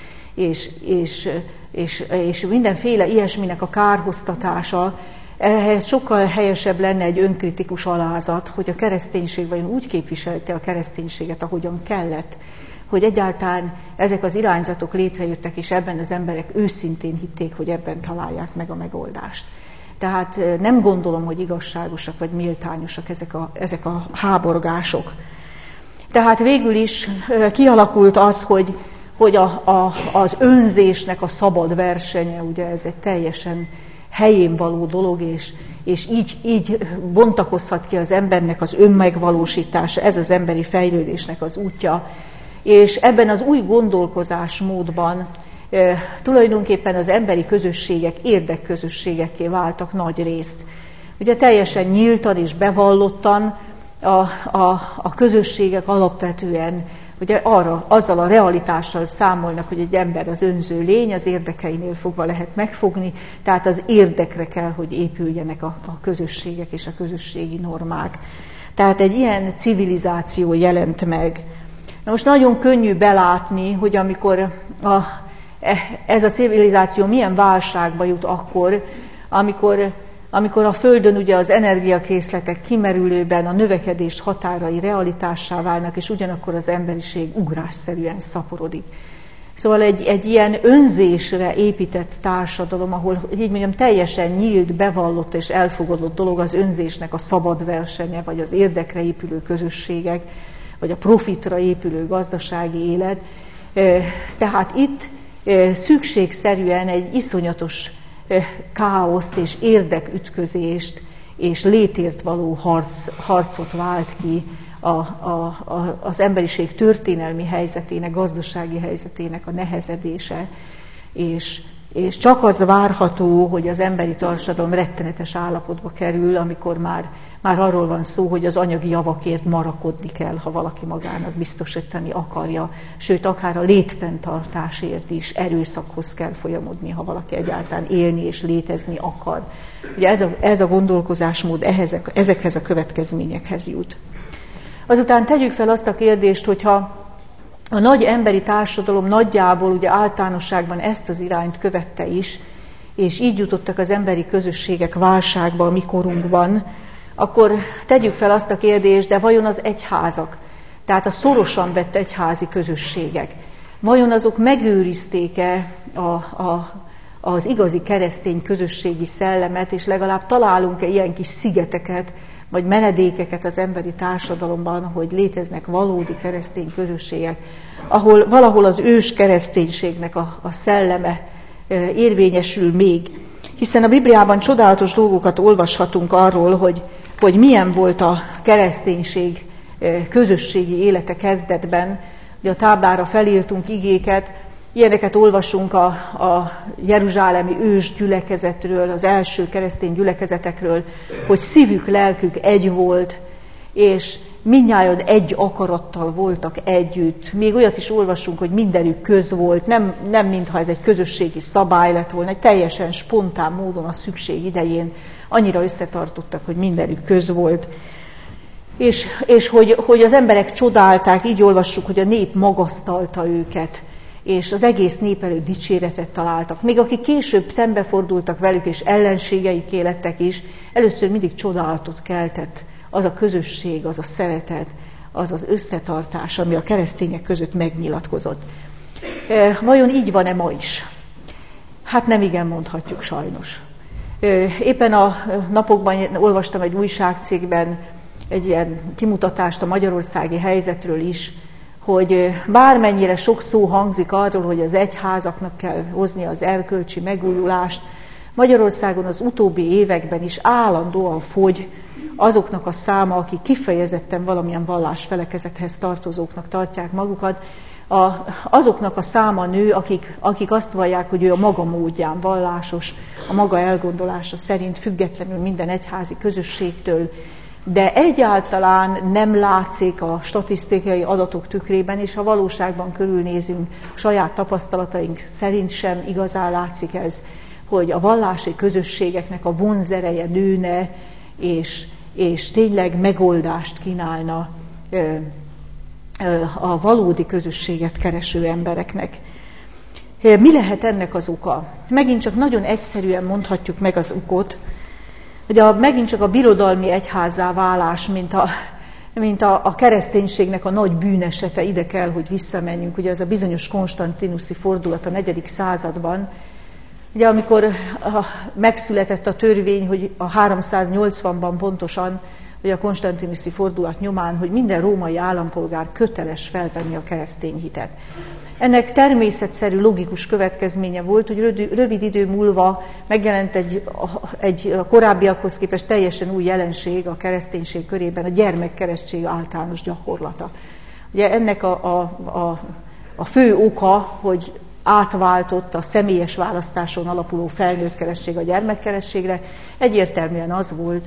és mindenféle ilyesminek a kárhoztatása. Ehhez sokkal helyesebb lenne egy önkritikus alázat, hogy a kereszténység vajon úgy képviselte a kereszténységet, ahogyan kellett, hogy egyáltalán ezek az irányzatok létrejöttek, és ebben az emberek őszintén hitték, hogy ebben találják meg a megoldást. Tehát nem gondolom, hogy igazságosak vagy méltányosak ezek a háborgások. Tehát végül is kialakult az, hogy az önzésnek a szabad versenye, ugye ez egy teljesen helyén való dolog, és így bontakozhat ki az embernek az önmegvalósítása, ez az emberi fejlődésnek az útja. És ebben az új gondolkozásmódban tulajdonképpen az emberi közösségek érdekközösségekké váltak nagy részt. Ugye teljesen nyíltan és bevallottan a közösségek alapvetően ugye azzal a realitással számolnak, hogy egy ember az önző lény, az érdekeinél fogva lehet megfogni, tehát az érdekre kell, hogy épüljenek a közösségek és a közösségi normák. Tehát egy ilyen civilizáció jelent meg. Na most nagyon könnyű belátni, hogy amikor ez a civilizáció milyen válságba jut akkor, amikor a Földön ugye az energiakészletek kimerülőben a növekedés határai realitássá válnak, és ugyanakkor az emberiség ugrásszerűen szaporodik. Szóval egy ilyen önzésre épített társadalom, ahol így mondjam teljesen nyílt, bevallott és elfogadott dolog az önzésnek a szabad versenye, vagy az érdekre épülő közösségek, vagy a profitra épülő gazdasági élet. Tehát itt szükségszerűen egy iszonyatos káoszt és érdekütközést és létért való harcot vált ki az emberiség történelmi helyzetének, gazdasági helyzetének a nehezedése, és csak az várható, hogy az emberi társadalom rettenetes állapotba kerül, amikor már arról van szó, hogy az anyagi javakért marakodni kell, ha valaki magának biztosítani akarja, sőt, akár a létfenntartásért is erőszakhoz kell folyamodni, ha valaki egyáltalán élni és létezni akar. Ugye ez a gondolkozásmód ezekhez a következményekhez jut. Azután tegyük fel azt a kérdést, hogyha a nagy emberi társadalom nagyjából ugye általánosságban ezt az irányt követte is, és így jutottak az emberi közösségek válságba a mi korunkban, akkor tegyük fel azt a kérdést, de vajon az egyházak, tehát a szorosan vett egyházi közösségek, vajon azok megőrizték-e az igazi keresztény közösségi szellemet, és legalább találunk-e ilyen kis szigeteket, vagy menedékeket az emberi társadalomban, hogy léteznek valódi keresztény közösségek, ahol valahol az ős kereszténységnek a szelleme érvényesül még. Hiszen a Bibliában csodálatos dolgokat olvashatunk arról, hogy milyen volt a kereszténység közösségi élete kezdetben. Ugye a táblára felírtunk igéket, ilyeneket olvasunk a jeruzsálemi ős gyülekezetről, az első keresztény gyülekezetekről, hogy szívük, lelkük egy volt, és mindnyájan egy akarattal voltak együtt. Még olyat is olvasunk, hogy mindenük köz volt, nem mintha ez egy közösségi szabály lett volna, egy teljesen spontán módon a szükség idején annyira összetartottak, hogy mindenük köz volt. És hogy az emberek csodálták, így olvassuk, hogy a nép magasztalta őket, és az egész nép előtt dicséretet találtak. Még akik később szembefordultak velük, és ellenségeiké lettek is, először mindig csodálatot keltett az a közösség, az a szeretet, az az összetartás, ami a keresztények között megnyilatkozott. Vajon így van-e ma is? Hát nem igen mondhatjuk sajnos. Éppen a napokban olvastam egy újságcikkben egy ilyen kimutatást a magyarországi helyzetről is, hogy bármennyire sok szó hangzik arról, hogy az egyházaknak kell hozni az erkölcsi megújulást, Magyarországon az utóbbi években is állandóan fogy azoknak a száma, akik kifejezetten valamilyen vallásfelekezethez tartozóknak tartják magukat, azoknak a száma nő, akik azt vallják, hogy ő a maga módján vallásos, a maga elgondolása szerint függetlenül minden egyházi közösségtől, de egyáltalán nem látszik a statisztikai adatok tükrében, és ha valóságban körülnézünk, saját tapasztalataink szerint sem igazán látszik ez, hogy a vallási közösségeknek a vonzereje nőne, és tényleg megoldást kínálna a valódi közösséget kereső embereknek. Mi lehet ennek az oka? Megint csak nagyon egyszerűen mondhatjuk meg az okot, hogy megint csak a birodalmi egyházzá válás, mint a kereszténységnek a nagy bűnesete, ide kell, hogy visszamenjünk. Ugye az a bizonyos konstantinuszi fordulat a 4. században, ugye amikor megszületett a törvény, hogy a 380-ban pontosan, vagy a konstantinuszi fordulat nyomán, hogy minden római állampolgár köteles felvenni a keresztény hitet. Ennek természetszerű, logikus következménye volt, hogy rövid idő múlva megjelent egy a korábbiakhoz képest teljesen új jelenség a kereszténység körében, a gyermekkeresztség általános gyakorlata. Ugye ennek a fő oka, hogy átváltott a személyes választáson alapuló felnőtt keresztség a gyermekkeresztségre, egyértelműen az volt,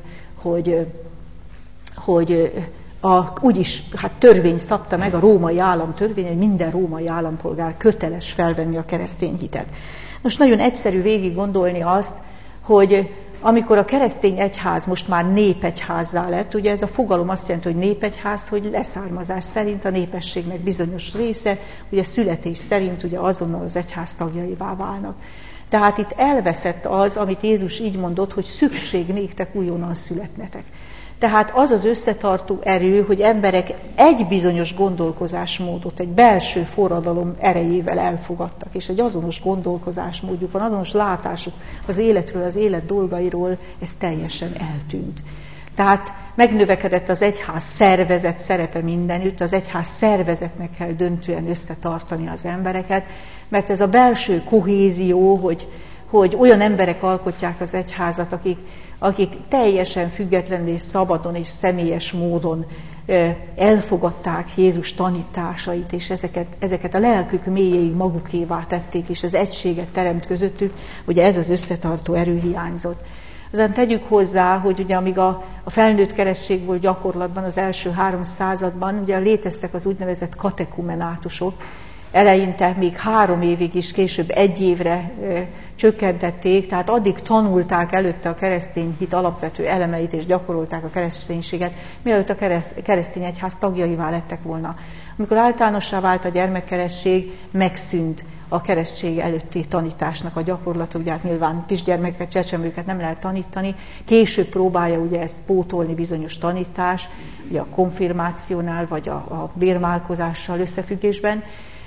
hogy úgyis törvény szabta meg, a római államtörvény, hogy minden római állampolgár köteles felvenni a keresztény hitet. Most nagyon egyszerű végig gondolni azt, hogy amikor a keresztény egyház most már népegyházzá lett, ugye ez a fogalom azt jelenti, hogy népegyház, hogy leszármazás szerint a népességnek bizonyos része, ugye születés szerint ugye azonnal az egyház tagjaivá válnak. Tehát itt elveszett az, amit Jézus így mondott, hogy szükség néktek újonnan születnetek. Tehát az az összetartó erő, hogy emberek egy bizonyos gondolkozásmódot, egy belső forradalom erejével elfogadtak, és egy azonos gondolkozásmódjuk van, azonos látásuk az életről, az élet dolgairól, ez teljesen eltűnt. Tehát megnövekedett az egyház szervezet szerepe mindenütt, az egyház szervezetnek kell döntően összetartani az embereket, mert ez a belső kohézió, hogy olyan emberek alkotják az egyházat, akik teljesen függetlenül és szabadon és személyes módon elfogadták Jézus tanításait, és ezeket a lelkük mélyéig magukévá tették, és az egységet teremt közöttük, ugye ez az összetartó erő hiányzott. Aztán tegyük hozzá, hogy ugye amíg a felnőtt keresztség volt gyakorlatban az első 3 században, ugye léteztek az úgynevezett katekumenátusok, eleinte még 3 évig is, később 1 évre csökkentették, tehát addig tanulták előtte a keresztény hit alapvető elemeit, és gyakorolták a kereszténységet, mielőtt a keresztény egyház tagjaivá lettek volna. Amikor általánossá vált a gyermekkeresztség, megszűnt a keresztség előtti tanításnak a gyakorlata, ugye hát nyilván kisgyermekeket, csecsemőket nem lehet tanítani, később próbálja ugye ezt pótolni bizonyos tanítás, ugye a konfirmációnál, vagy a bérmálkozással összefüggésben.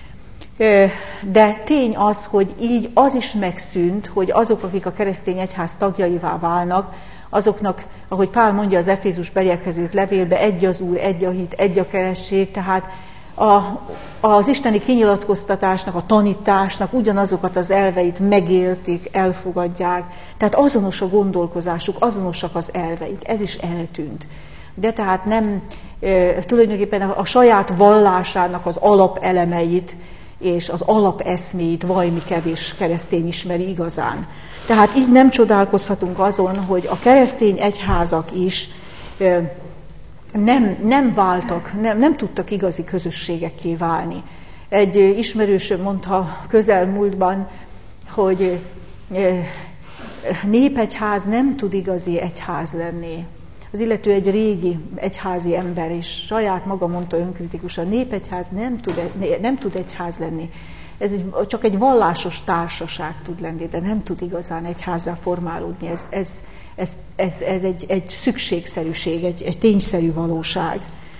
De tény az, hogy így az is megszűnt, hogy azok, akik a keresztény egyház tagjaivá válnak, azoknak, ahogy Pál mondja az Efézus-beliekhez írt levélbe, egy az Úr, egy a hit, egy a keresztség, tehát az isteni kinyilatkoztatásnak, a tanításnak ugyanazokat az elveit megélték, elfogadják, tehát azonos a gondolkozásuk, azonosak az elveik, ez is eltűnt. De tehát nem, tulajdonképpen a saját vallásának az alapelemeit és az alapeszméit vajmi kevés keresztény ismeri igazán. Tehát így nem csodálkozhatunk azon, hogy a keresztény egyházak is nem váltak, nem tudtak igazi közösségekké válni. Egy ismerősöm mondta közelmúltban, hogy népegyház nem tud igazi egyház lenni. Az illető egy régi egyházi ember, és saját maga mondta önkritikusan, népegyház nem tud egyház lenni. Ez csak egy vallásos társaság tud lenni, de nem tud igazán egyházzá formálódni. Ez egy szükségszerűség, egy tényszerű valóság.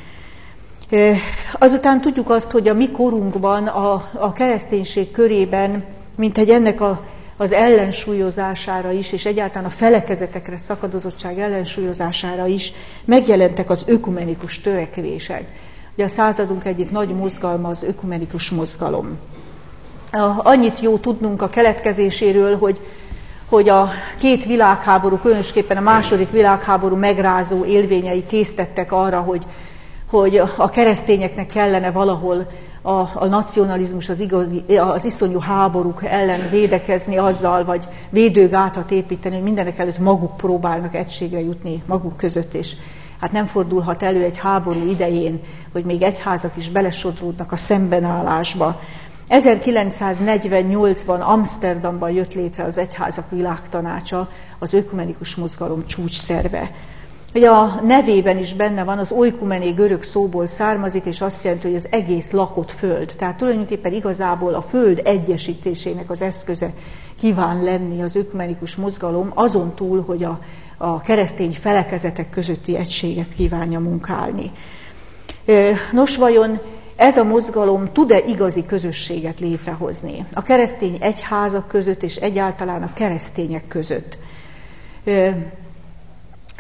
Azután tudjuk azt, hogy a mi korunkban a kereszténység körében, mintegy ennek az ellensúlyozására is, és egyáltalán a felekezetekre szakadozottság ellensúlyozására is megjelentek az ökumenikus törekvések. Ugye a századunk egyik nagy mozgalma az ökumenikus mozgalom. Annyit jó tudnunk a keletkezéséről, hogy a 2 világháború, különösképpen a második világháború megrázó élvényei késztettek arra, hogy a keresztényeknek kellene valahol a nacionalizmus, az iszonyú háborúk ellen védekezni azzal, vagy védőgátat építeni, hogy mindenekelőtt maguk próbálnak egységre jutni maguk között, és hát nem fordulhat elő egy háború idején, hogy még egyházak is belesodródnak a szembenállásba. 1948-ban Amsterdamban jött létre az Egyházak Világtanácsa, az ökumenikus mozgalom csúcsszerve. Ugye a nevében is benne van, az oikumené görög szóból származik, és azt jelenti, hogy az egész lakott föld. Tehát tulajdonképpen igazából a föld egyesítésének az eszköze kíván lenni az ökumenikus mozgalom, azon túl, hogy a keresztény felekezetek közötti egységet kívánja munkálni. Nos, vajon ez a mozgalom tud-e igazi közösséget létrehozni a keresztény egyházak között, és egyáltalán a keresztények között?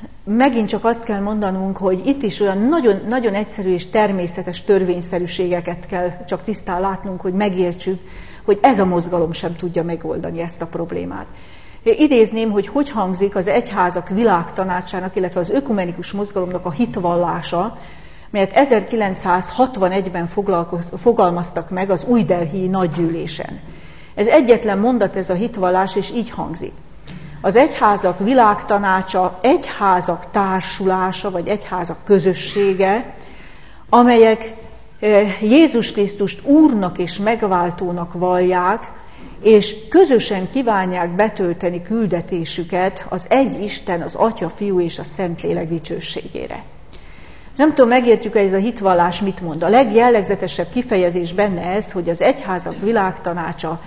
megint csak azt kell mondanunk, hogy itt is olyan nagyon, nagyon egyszerű és természetes törvényszerűségeket kell csak tisztán látnunk, hogy megértsük, hogy ez a mozgalom sem tudja megoldani ezt a problémát. Idézném, hogy hangzik az egyházak világtanácsának, illetve az ökumenikus mozgalomnak a hitvallása, melyet 1961-ben fogalmaztak meg az Új Delhii nagygyűlésen. Ez egyetlen mondat, ez a hitvallás, és így hangzik. Az egyházak világtanácsa, egyházak társulása, vagy egyházak közössége, amelyek Jézus Krisztust Úrnak és megváltónak vallják, és közösen kívánják betölteni küldetésüket az egy Isten, az Atya, Fiú és a Szentlélek dicsőségére. Nem tudom, megértjük, ez a hitvallás mit mond. A legjellegzetesebb kifejezés benne ez, hogy az egyházak világtanácsa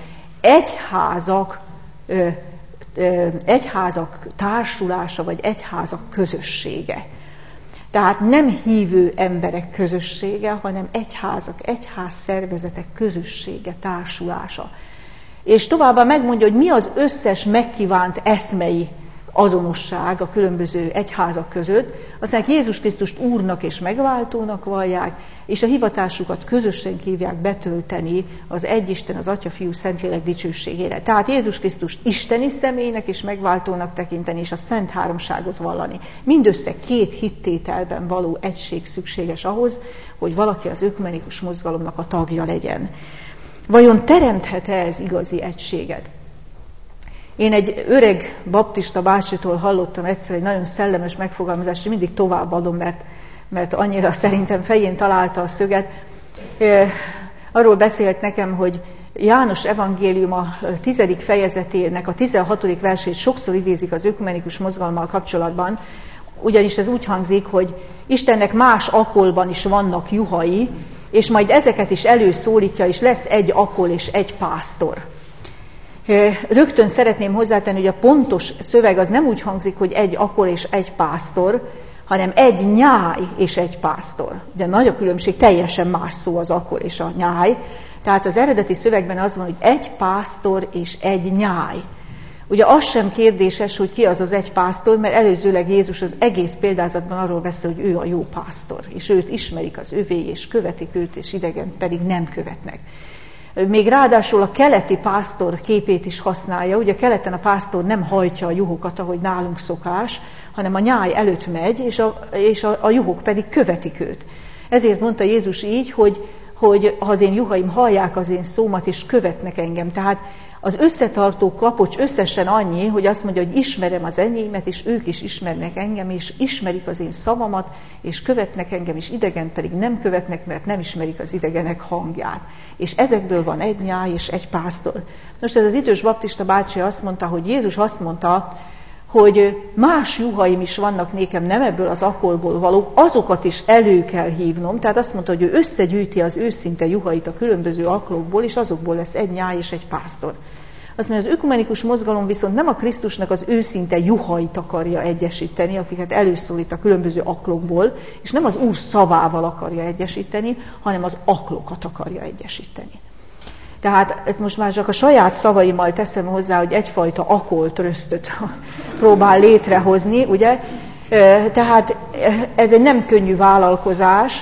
egyházak társulása, vagy egyházak közössége. Tehát nem hívő emberek közössége, hanem egyházak, egyházszervezetek közössége, társulása. És továbbá megmondja, hogy mi az összes megkívánt eszmei azonosság a különböző egyházak között. Aztán Jézus Krisztust Úrnak és megváltónak vallják, és a hivatásukat közösen kívják betölteni az egyisten, az Atya, Fiú, Szentlélek dicsőségére. Tehát Jézus Krisztust isteni személynek és megváltónak tekinteni, és a Szent Háromságot vallani. Mindössze 2 hittételben való egység szükséges ahhoz, hogy valaki az ökumenikus mozgalomnak a tagja legyen. Vajon teremthet-e ez igazi egységet? Én egy öreg baptista bácsitól hallottam egyszer egy nagyon szellemes megfogalmazást, és mindig továbbadom, mert annyira szerintem fején találta a szöget. Arról beszélt nekem, hogy János evangélium a 10. fejezetének a 16. versét sokszor idézik az ökumenikus mozgalommal kapcsolatban, ugyanis ez úgy hangzik, hogy Istennek más akolban is vannak juhai, és majd ezeket is előszólítja, és lesz egy akol és egy pásztor. Rögtön szeretném hozzátenni, hogy a pontos szöveg az nem úgy hangzik, hogy egy akol és egy pásztor, hanem egy nyáj és egy pásztor. De nagy a különbség, teljesen más szó az akol és a nyáj. Tehát az eredeti szövegben az van, hogy egy pásztor és egy nyáj. Ugye az sem kérdéses, hogy ki az az egy pásztor, mert előzőleg Jézus az egész példázatban arról beszél, hogy ő a jó pásztor, és őt ismerik az övéi, és követik őt, és idegen pedig nem követnek. Még ráadásul a keleti pásztor képét is használja, ugye keleten a pásztor nem hajtja a juhokat, ahogy nálunk szokás, hanem a nyáj előtt megy, és a juhok pedig követik őt. Ezért mondta Jézus így, hogy az én juhaim hallják az én szómat, és követnek engem. Tehát az összetartó kapocs összesen annyi, hogy azt mondja, hogy ismerem az enyémet, és ők is ismernek engem, és ismerik az én szavamat, és követnek engem, és idegen pedig nem követnek, mert nem ismerik az idegenek hangját. És ezekből van egy nyáj és egy pásztor. Most ez az idős baptista bácsi azt mondta, hogy Jézus azt mondta, hogy más juhaim is vannak nékem, nem ebből az akolból valók, azokat is elő kell hívnom. Tehát azt mondta, hogy ő összegyűjti az őszinte juhait a különböző aklokból, és azokból lesz egy nyáj és egy pásztor. Azt mondja, az ökumenikus mozgalom viszont nem a Krisztusnak az őszinte juhait akarja egyesíteni, akiket előszólít a különböző aklokból, és nem az Úr szavával akarja egyesíteni, hanem az aklokat akarja egyesíteni. Tehát ezt most már csak a saját szavaimmal teszem hozzá, hogy egyfajta akoltrösztöt próbál létrehozni, ugye? Tehát ez egy nem könnyű vállalkozás.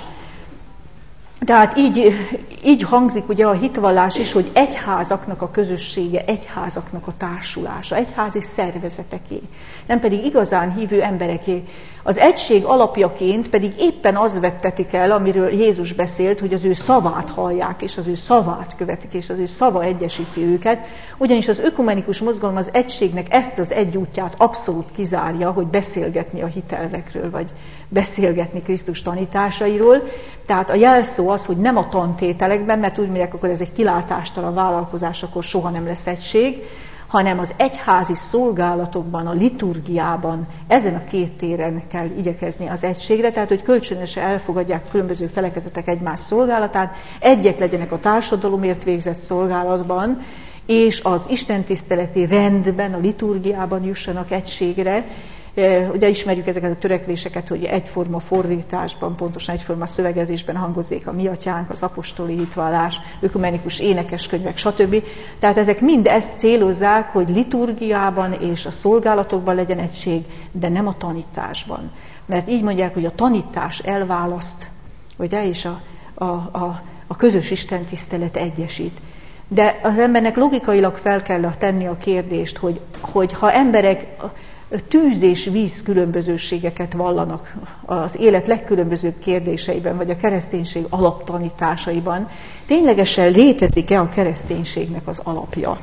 Tehát így hangzik ugye a hitvallás is, hogy egyházaknak a közössége, egyházaknak a társulása, egyházi szervezeteké, nem pedig igazán hívő embereké. Az egység alapjaként pedig éppen az vettetik el, amiről Jézus beszélt, hogy az ő szavát hallják, és az ő szavát követik, és az ő szava egyesíti őket, ugyanis az ökumenikus mozgalom az egységnek ezt az egy útját abszolút kizárja, hogy beszélgetni a hitelekről, vagy beszélgetni Krisztus tanításairól. Tehát a jelszó az, hogy nem a tantételekben, mert úgy mondják, akkor ez egy kilátástalan vállalkozás, akkor soha nem lesz egység, hanem az egyházi szolgálatokban, a liturgiában, ezen a 2 téren kell igyekezni az egységre, tehát hogy kölcsönösen elfogadják különböző felekezetek egymás szolgálatát, egyek legyenek a társadalomért végzett szolgálatban, és az istentiszteleti rendben, a liturgiában jussanak egységre, Ugye ismerjük ezeket a törekvéseket, hogy egyforma fordításban, pontosan egyforma szövegezésben hangozzék a mi atyánk, az apostoli hitvallás, ökumenikus énekeskönyvek, stb. Tehát ezek mind ezt célozzák, hogy liturgiában és a szolgálatokban legyen egység, de nem a tanításban. Mert így mondják, hogy a tanítás elválaszt, ugye, és a közös istentisztelet egyesít. De az embernek logikailag fel kell tenni a kérdést, hogy ha emberek tűz és víz különbözőségeket vallanak az élet legkülönbözőbb kérdéseiben, vagy a kereszténység alaptanításaiban, ténylegesen létezik-e a kereszténységnek az alapja?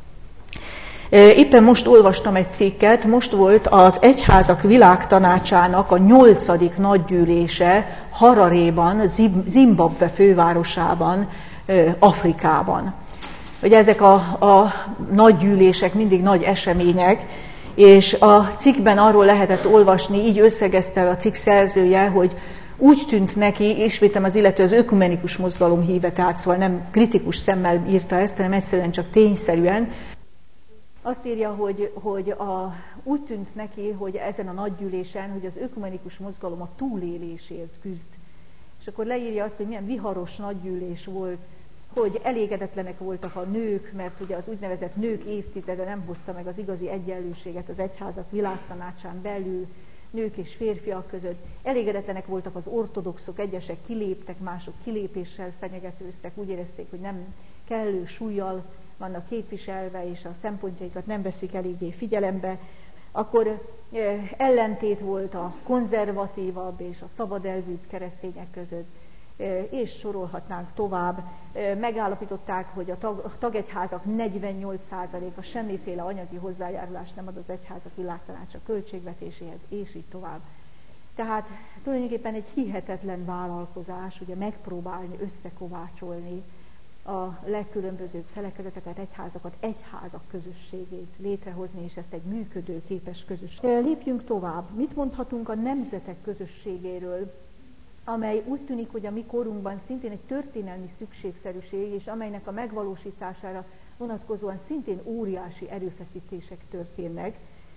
Éppen most olvastam egy cikket, most volt az Egyházak Világtanácsának a 8. nagygyűlése Hararéban, Zimbabwe fővárosában, Afrikában. Ugye ezek a nagygyűlések mindig nagy események, és a cikkben arról lehetett olvasni, így összegezte a cikk szerzője, hogy úgy tűnt neki, ismétlem az illető az ökumenikus mozgalom híve, tehát szóval nem kritikus szemmel írta ezt, hanem egyszerűen csak tényszerűen. Azt írja, hogy úgy tűnt neki, hogy ezen a nagygyűlésen, hogy az ökumenikus mozgalom a túlélésért küzd. És akkor leírja azt, hogy milyen viharos nagygyűlés volt, hogy elégedetlenek voltak a nők, mert ugye az úgynevezett nők évtizede nem hozta meg az igazi egyenlőséget az Egyházak Világtanácsán belül, nők és férfiak között. Elégedetlenek voltak az ortodoxok, egyesek kiléptek, mások kilépéssel fenyegetőztek, úgy érezték, hogy nem kellő súllyal vannak képviselve, és a szempontjaikat nem veszik eléggé figyelembe. Akkor ellentét volt a konzervatívabb és a szabadelvűbb keresztények között, és sorolhatnánk tovább. Megállapították, hogy a tagegyházak 48%-a semmiféle anyagi hozzájárulást nem ad az Egyházak Világtanácsa költségvetéséhez, és így tovább. Tehát tulajdonképpen egy hihetetlen vállalkozás, ugye megpróbálni összekovácsolni a legkülönbözőbb felekezeteket, egyházakat, egyházak közösségét létrehozni, és ezt egy működőképes közösség. Lépjünk tovább. Mit mondhatunk a nemzetek közösségéről, amely úgy tűnik, hogy a mi korunkban szintén egy történelmi szükségszerűség, és amelynek a megvalósítására vonatkozóan szintén óriási erőfeszítések történnek.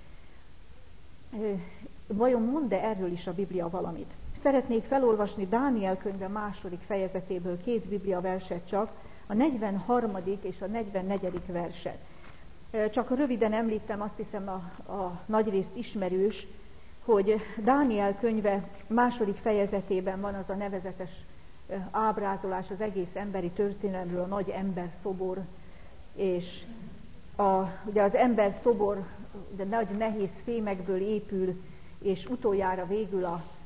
Vajon mond-e erről is a Biblia valamit? Szeretnék felolvasni Dániel könyve 2. fejezetéből 2 Biblia verset csak, a 43. és a 44. verset. Csak röviden említem, azt hiszem a nagyrészt ismerős, hogy Dániel könyve 2. fejezetében van az a nevezetes ábrázolás az egész emberi történelemről, a nagy emberszobor, és ugye az emberszobor de nagy nehéz fémekből épül, és utoljára végül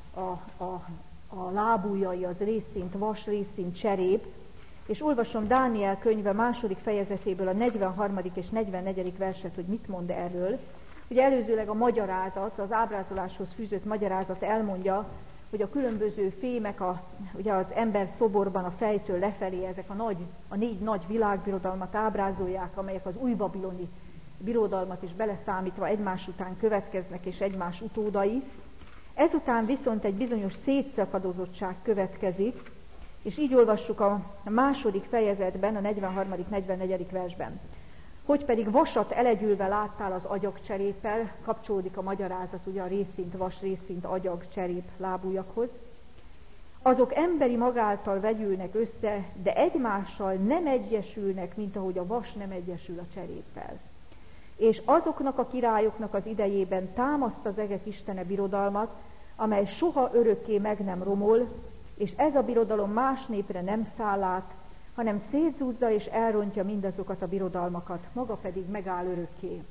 a lábujjai az részint vas, részint cserép, és olvasom Dániel könyve 2. fejezetéből a 43. és 44. verset, hogy mit mond erről. Ugye előzőleg a magyarázat, az ábrázoláshoz fűzött magyarázat elmondja, hogy a különböző fémek ugye az ember szoborban a fejtől lefelé ezek a 4 nagy világbirodalmat ábrázolják, amelyek az új babiloni birodalmat is beleszámítva egymás után következnek, és egymás utódai. Ezután viszont egy bizonyos szétszakadozottság következik, és így olvassuk a 2. fejezetben, a 43. 44. versben. Hogy pedig vasat elegyülve láttál az agyagcseréppel, kapcsolódik a magyarázat ugye a részint vas, részint agyagcserép lábujjakhoz. Azok emberi magáltal vegyülnek össze, de egymással nem egyesülnek, mint ahogy a vas nem egyesül a cseréppel. És azoknak a királyoknak az idejében támaszt az egek istene birodalmat, amely soha örökké meg nem romol, és ez a birodalom más népre nem száll át, hanem szétzúzza és elrontja mindazokat a birodalmakat, maga pedig megáll örökké.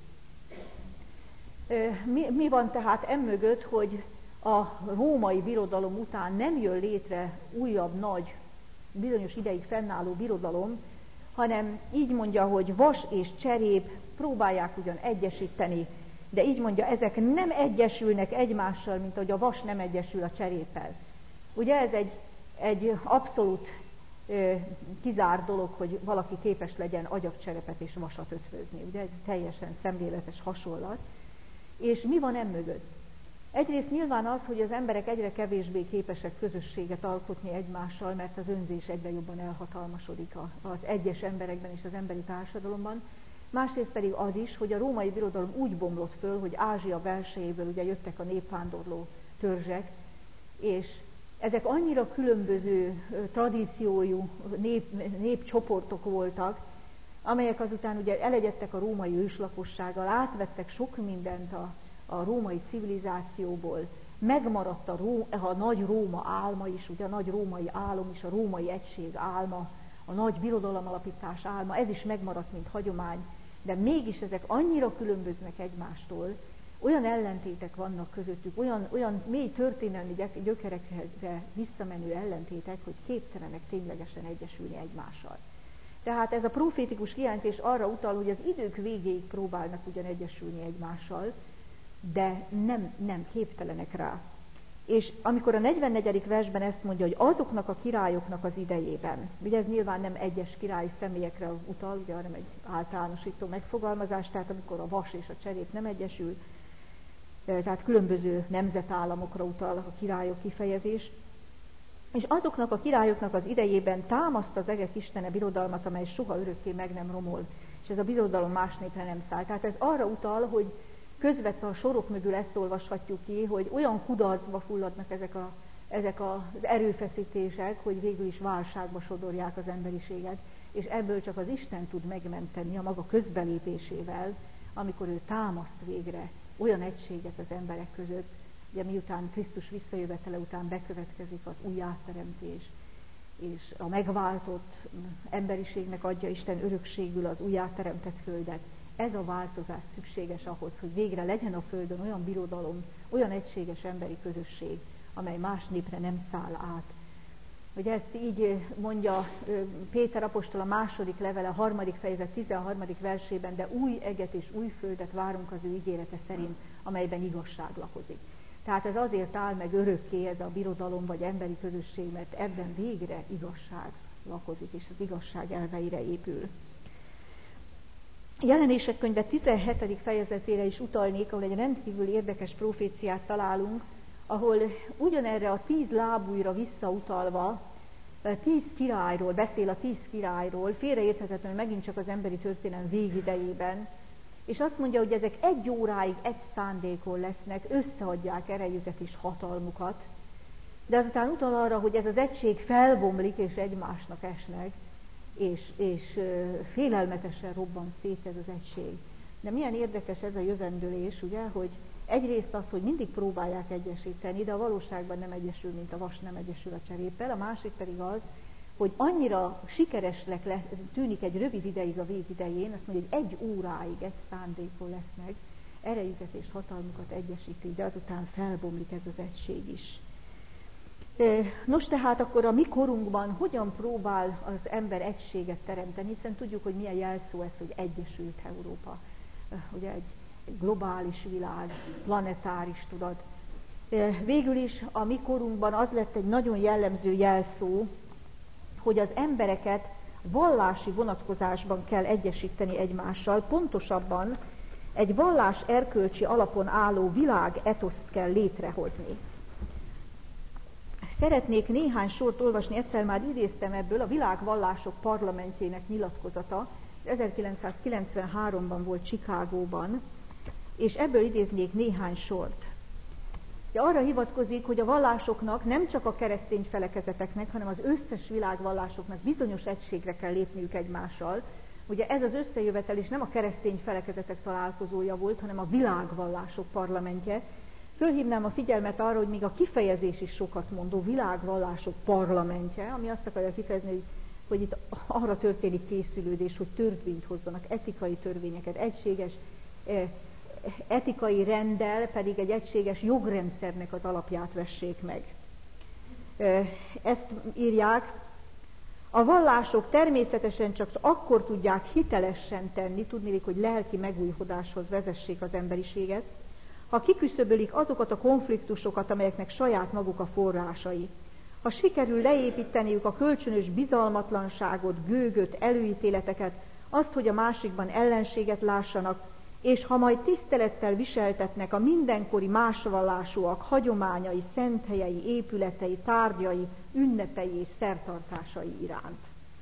Mi van tehát emögött, hogy a római birodalom után nem jön létre újabb nagy, bizonyos ideig fennálló birodalom, hanem így mondja, hogy vas és cserép próbálják ugyan egyesíteni, de így mondja, ezek nem egyesülnek egymással, mint ahogy a vas nem egyesül a cseréppel. Ugye ez egy abszolút kizárt dolog, hogy valaki képes legyen agyagcserepet és vasat ötvözni. Ugye egy teljesen szemléletes hasonlat. És mi van emögött? Egyrészt nyilván az, hogy az emberek egyre kevésbé képesek közösséget alkotni egymással, mert az önzés egyre jobban elhatalmasodik az egyes emberekben és az emberi társadalomban. másrészt pedig az is, hogy a római birodalom úgy bomlott föl, hogy Ázsia belsejéből ugye jöttek a népvándorló törzsek, és ezek annyira különböző tradíciójú népcsoportok voltak, amelyek azután ugye elegyedtek a római őslakossággal, átvettek sok mindent a római civilizációból, megmaradt a nagy Róma álma is, ugye a nagy római álom is, a római egység álma, a nagy birodalomalapítás álma, ez is megmaradt, mint hagyomány, de mégis ezek annyira különböznek egymástól, olyan ellentétek vannak közöttük, olyan mély történelmi gyökerekre visszamenő ellentétek, hogy képtelenek ténylegesen egyesülni egymással. Tehát ez a profétikus kijelentés arra utal, hogy az idők végéig próbálnak ugyan egyesülni egymással, de nem képtelenek rá. És amikor a 44. versben ezt mondja, hogy azoknak a királyoknak az idejében, ugye ez nyilván nem egyes királyi személyekre utal, ugye, hanem egy általánosító megfogalmazás, tehát amikor a vas és a cserép nem egyesül, tehát különböző nemzetállamokra utal a királyok kifejezés, és azoknak a királyoknak az idejében támaszt az egek istene birodalmat, amely soha örökké meg nem romol, és ez a birodalom más népre nem száll. Tehát ez arra utal, hogy közvetve a sorok mögül ezt olvashatjuk ki, hogy olyan kudarcba fulladnak ezek az erőfeszítések, hogy végül is válságba sodorják az emberiséget, és ebből csak az Isten tud megmenteni a maga közbelépésével, amikor ő támaszt végre olyan egységet az emberek között, ugye miután Krisztus visszajövetele után bekövetkezik az újjáteremtés, és a megváltott emberiségnek adja Isten örökségül az újjáteremtett földet. Ez a változás szükséges ahhoz, hogy végre legyen a földön olyan birodalom, olyan egységes emberi közösség, amely más népre nem száll át. Ugye ezt így mondja Péter apostol a második levele, 3. fejezet 13. versében, de új eget és új földet várunk az ő ígérete szerint, amelyben igazság lakozik. Tehát ez azért áll meg örökké ez a birodalom vagy emberi közösség, mert ebben végre igazság lakozik, és az igazság elveire épül. Jelenések könyve 17. fejezetére is utalnék, ahol egy rendkívül érdekes proféciát találunk, ahol ugyanerre a 10 lábújra visszautalva 10 királyról, beszél a 10 királyról, félreérthetetlenül megint csak az emberi történelem végidejében, és azt mondja, hogy ezek 1 óráig egy szándékon lesznek, összeadják erejüket és hatalmukat, de azután utal arra, hogy ez az egység felbomlik és egymásnak esnek, és félelmetesen robban szét ez az egység. De milyen érdekes ez a jövendőlés, ugye, hogy egyrészt az, hogy mindig próbálják egyesíteni, de a valóságban nem egyesül, mint a vas nem egyesül a cseréppel, a másik pedig az, hogy annyira sikeresnek tűnik egy rövid ideig a vég idején, azt mondja, hogy 1 óráig egy szándékon lesznek, erejüket és hatalmukat egyesítik, de azután felbomlik ez az egység is. Nos, tehát akkor a mi korunkban hogyan próbál az ember egységet teremteni, hiszen tudjuk, hogy milyen jelszó ez, hogy egyesült Európa. Ugye egy globális világ, planetáris tudat. Végül is a mi korunkban az lett egy nagyon jellemző jelszó, hogy az embereket vallási vonatkozásban kell egyesíteni egymással, pontosabban egy vallás erkölcsi alapon álló világ etoszt kell létrehozni. Szeretnék néhány sort olvasni, egyszer már idéztem ebből, a világvallások parlamentjének nyilatkozata, 1993-ban volt Chicagóban, és ebből idéznék néhány sort. De arra hivatkozik, hogy a vallásoknak, nem csak a keresztény felekezeteknek, hanem az összes világvallásoknak bizonyos egységre kell lépniük egymással. Ugye ez az összejövetel is nem a keresztény felekezetek találkozója volt, hanem a világvallások parlamentje. Fölhívnám a figyelmet arra, hogy még a kifejezés is sokat mondó, világvallások parlamentje, ami azt akarja kifejezni, hogy itt arra történik készülődés, hogy törvényt hozzanak, etikai törvényeket, egységes etikai renddel pedig egy egységes jogrendszernek az alapját vessék meg. Ezt írják, a vallások természetesen csak akkor tudják hitelesen tenni, tudniillik, hogy lelki megújuláshoz vezessék az emberiséget, ha kiküszöbölik azokat a konfliktusokat, amelyeknek saját maguk a forrásai. Ha sikerül leépíteniük a kölcsönös bizalmatlanságot, gőgöt, előítéleteket, azt, hogy a másikban ellenséget lássanak, és ha majd tisztelettel viseltetnek a mindenkori másvallásúak hagyományai, szenthelyei, épületei, tárgyai, ünnepei és szertartásai iránt.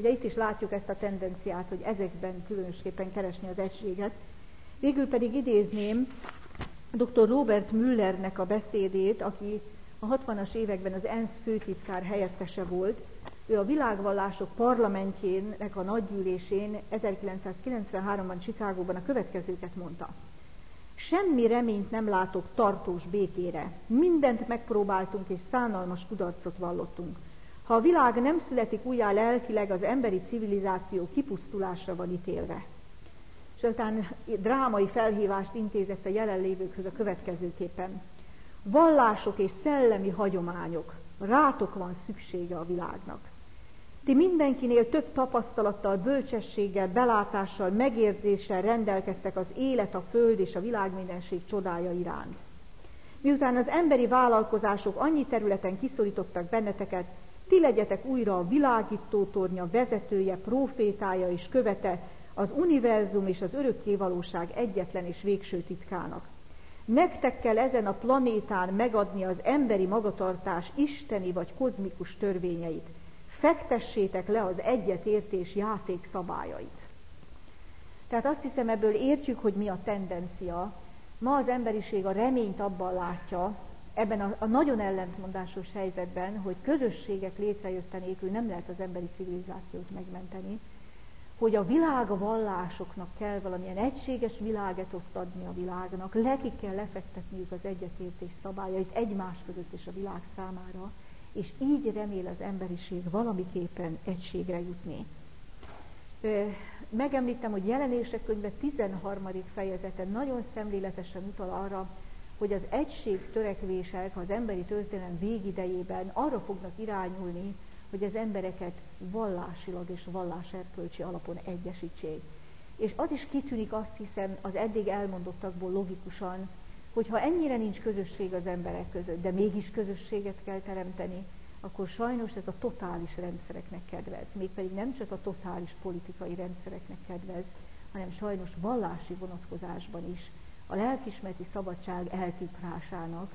Ugye itt is látjuk ezt a tendenciát, hogy ezekben különösképpen keresni az egységet. Végül pedig idézném dr. Robert Müllernek a beszédét, aki a 60-as években az ENSZ főtitkár helyettese volt. Ő a világvallások parlamentjének a nagygyűlésén 1993-ban Chicagóban a következőket mondta. Semmi reményt nem látok tartós békére. Mindent megpróbáltunk és szánalmas kudarcot vallottunk. Ha a világ nem születik újjá lelkileg, az emberi civilizáció kipusztulásra van ítélve. És aztán drámai felhívást intézett a jelenlévőkhöz a következőképpen. Vallások és szellemi hagyományok, rátok van szüksége a világnak. Ti mindenkinél több tapasztalattal, bölcsességgel, belátással, megérzéssel rendelkeztek az élet, a föld és a világmindenség csodája iránt. Miután az emberi vállalkozások annyi területen kiszorítottak benneteket, ti legyetek újra a világítótornya vezetője, prófétája és követe, az univerzum és az örökkévalóság egyetlen és végső titkának. Nektek kell ezen a planétán megadni az emberi magatartás isteni vagy kozmikus törvényeit. Fektessétek le az egyetértés játékszabályait. Tehát azt hiszem, ebből értjük, hogy mi a tendencia. Ma az emberiség a reményt abban látja, ebben a nagyon ellentmondásos helyzetben, hogy közösségek létrejötte nélkül nem lehet az emberi civilizációt megmenteni, hogy a világvallásoknak kell valamilyen egységes világetoszt adni a világnak, nekik kell lefektetniük az egyetértés szabályait egymás között és a világ számára, és így remél az emberiség valamiképpen egységre jutni. Megemlítem, hogy Jelenések könyve 13. fejezete nagyon szemléletesen utal arra, hogy az egység törekvések az emberi történelem végidejében arra fognak irányulni, hogy az embereket vallásilag és valláserkölcsi alapon egyesítsék. És az is kitűnik, azt hiszem, az eddig elmondottakból logikusan, hogy ha ennyire nincs közösség az emberek között, de mégis közösséget kell teremteni, akkor sajnos ez a totális rendszereknek kedvez. Mégpedig nem csak a totális politikai rendszereknek kedvez, hanem sajnos vallási vonatkozásban is a lelkiismereti szabadság eltiprásának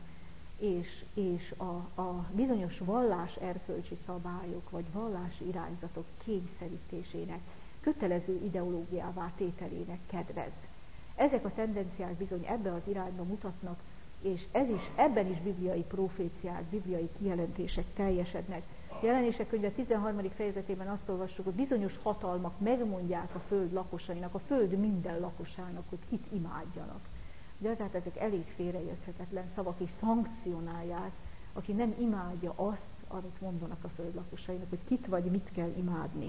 és a bizonyos vallás erkölcsi szabályok vagy vallási irányzatok kényszerítésének, kötelező ideológiává tételének kedvez. Ezek a tendenciák bizony ebbe az irányba mutatnak, és ebben is bibliai proféciák, bibliai kijelentések teljesednek. Jelenések könyve 13. fejezetében azt olvassuk, hogy bizonyos hatalmak megmondják a föld lakosainak, a föld minden lakosának, hogy kit imádjanak. De tehát ezek elég félreérthetetlen szavak, és szankcionálják, aki nem imádja azt, amit mondanak a föld lakosainak, hogy kit vagy mit kell imádni.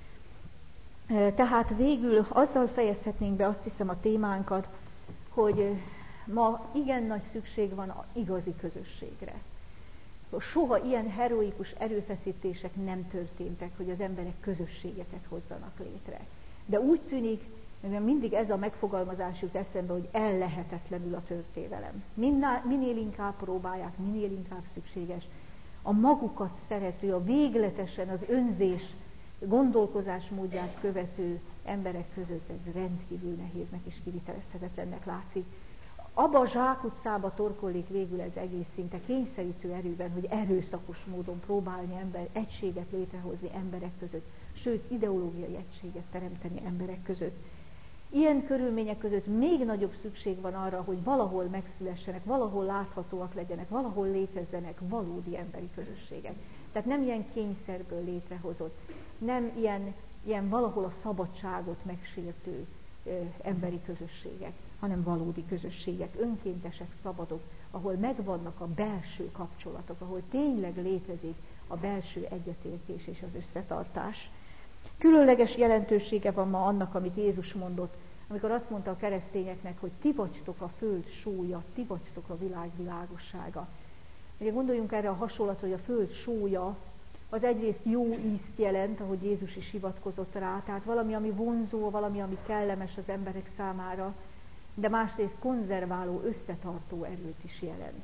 Tehát végül azzal fejezhetnénk be, azt hiszem, a témánkat, hogy ma igen nagy szükség van az igazi közösségre. Soha ilyen heroikus erőfeszítések nem történtek, hogy az emberek közösségeket hozzanak létre. De úgy tűnik, mert mindig ez a megfogalmazás jut eszembe, hogy ellehetetlenül a történelem. Minél inkább próbálják, minél inkább szükséges. A magukat szerető, a végletesen az önzés gondolkozásmódját követő emberek között ez rendkívül nehéznek és kivitelezhetetlennek látszik. Abba a zsákutcába torkollik végül ez egész szinte kényszerítő erőben, hogy erőszakos módon próbálni egységet létrehozni emberek között, sőt ideológiai egységet teremteni emberek között. Ilyen körülmények között még nagyobb szükség van arra, hogy valahol megszülessenek, valahol láthatóak legyenek, valahol létezzenek valódi emberi közösségek. Tehát nem ilyen kényszerből létrehozott, nem ilyen valahol a szabadságot megsértő emberi közösségek, hanem valódi közösségek, önkéntesek, szabadok, ahol megvannak a belső kapcsolatok, ahol tényleg létezik a belső egyetértés és az összetartás. Különleges jelentősége van ma annak, amit Jézus mondott, amikor azt mondta a keresztényeknek, hogy ti vagytok a föld sója, ti vagytok a világ világossága. Ugye gondoljunk erre a hasonlatra, hogy a föld sója az egyrészt jó ízt jelent, ahogy Jézus is hivatkozott rá, tehát valami, ami vonzó, valami, ami kellemes az emberek számára, de másrészt konzerváló, összetartó erőt is jelent.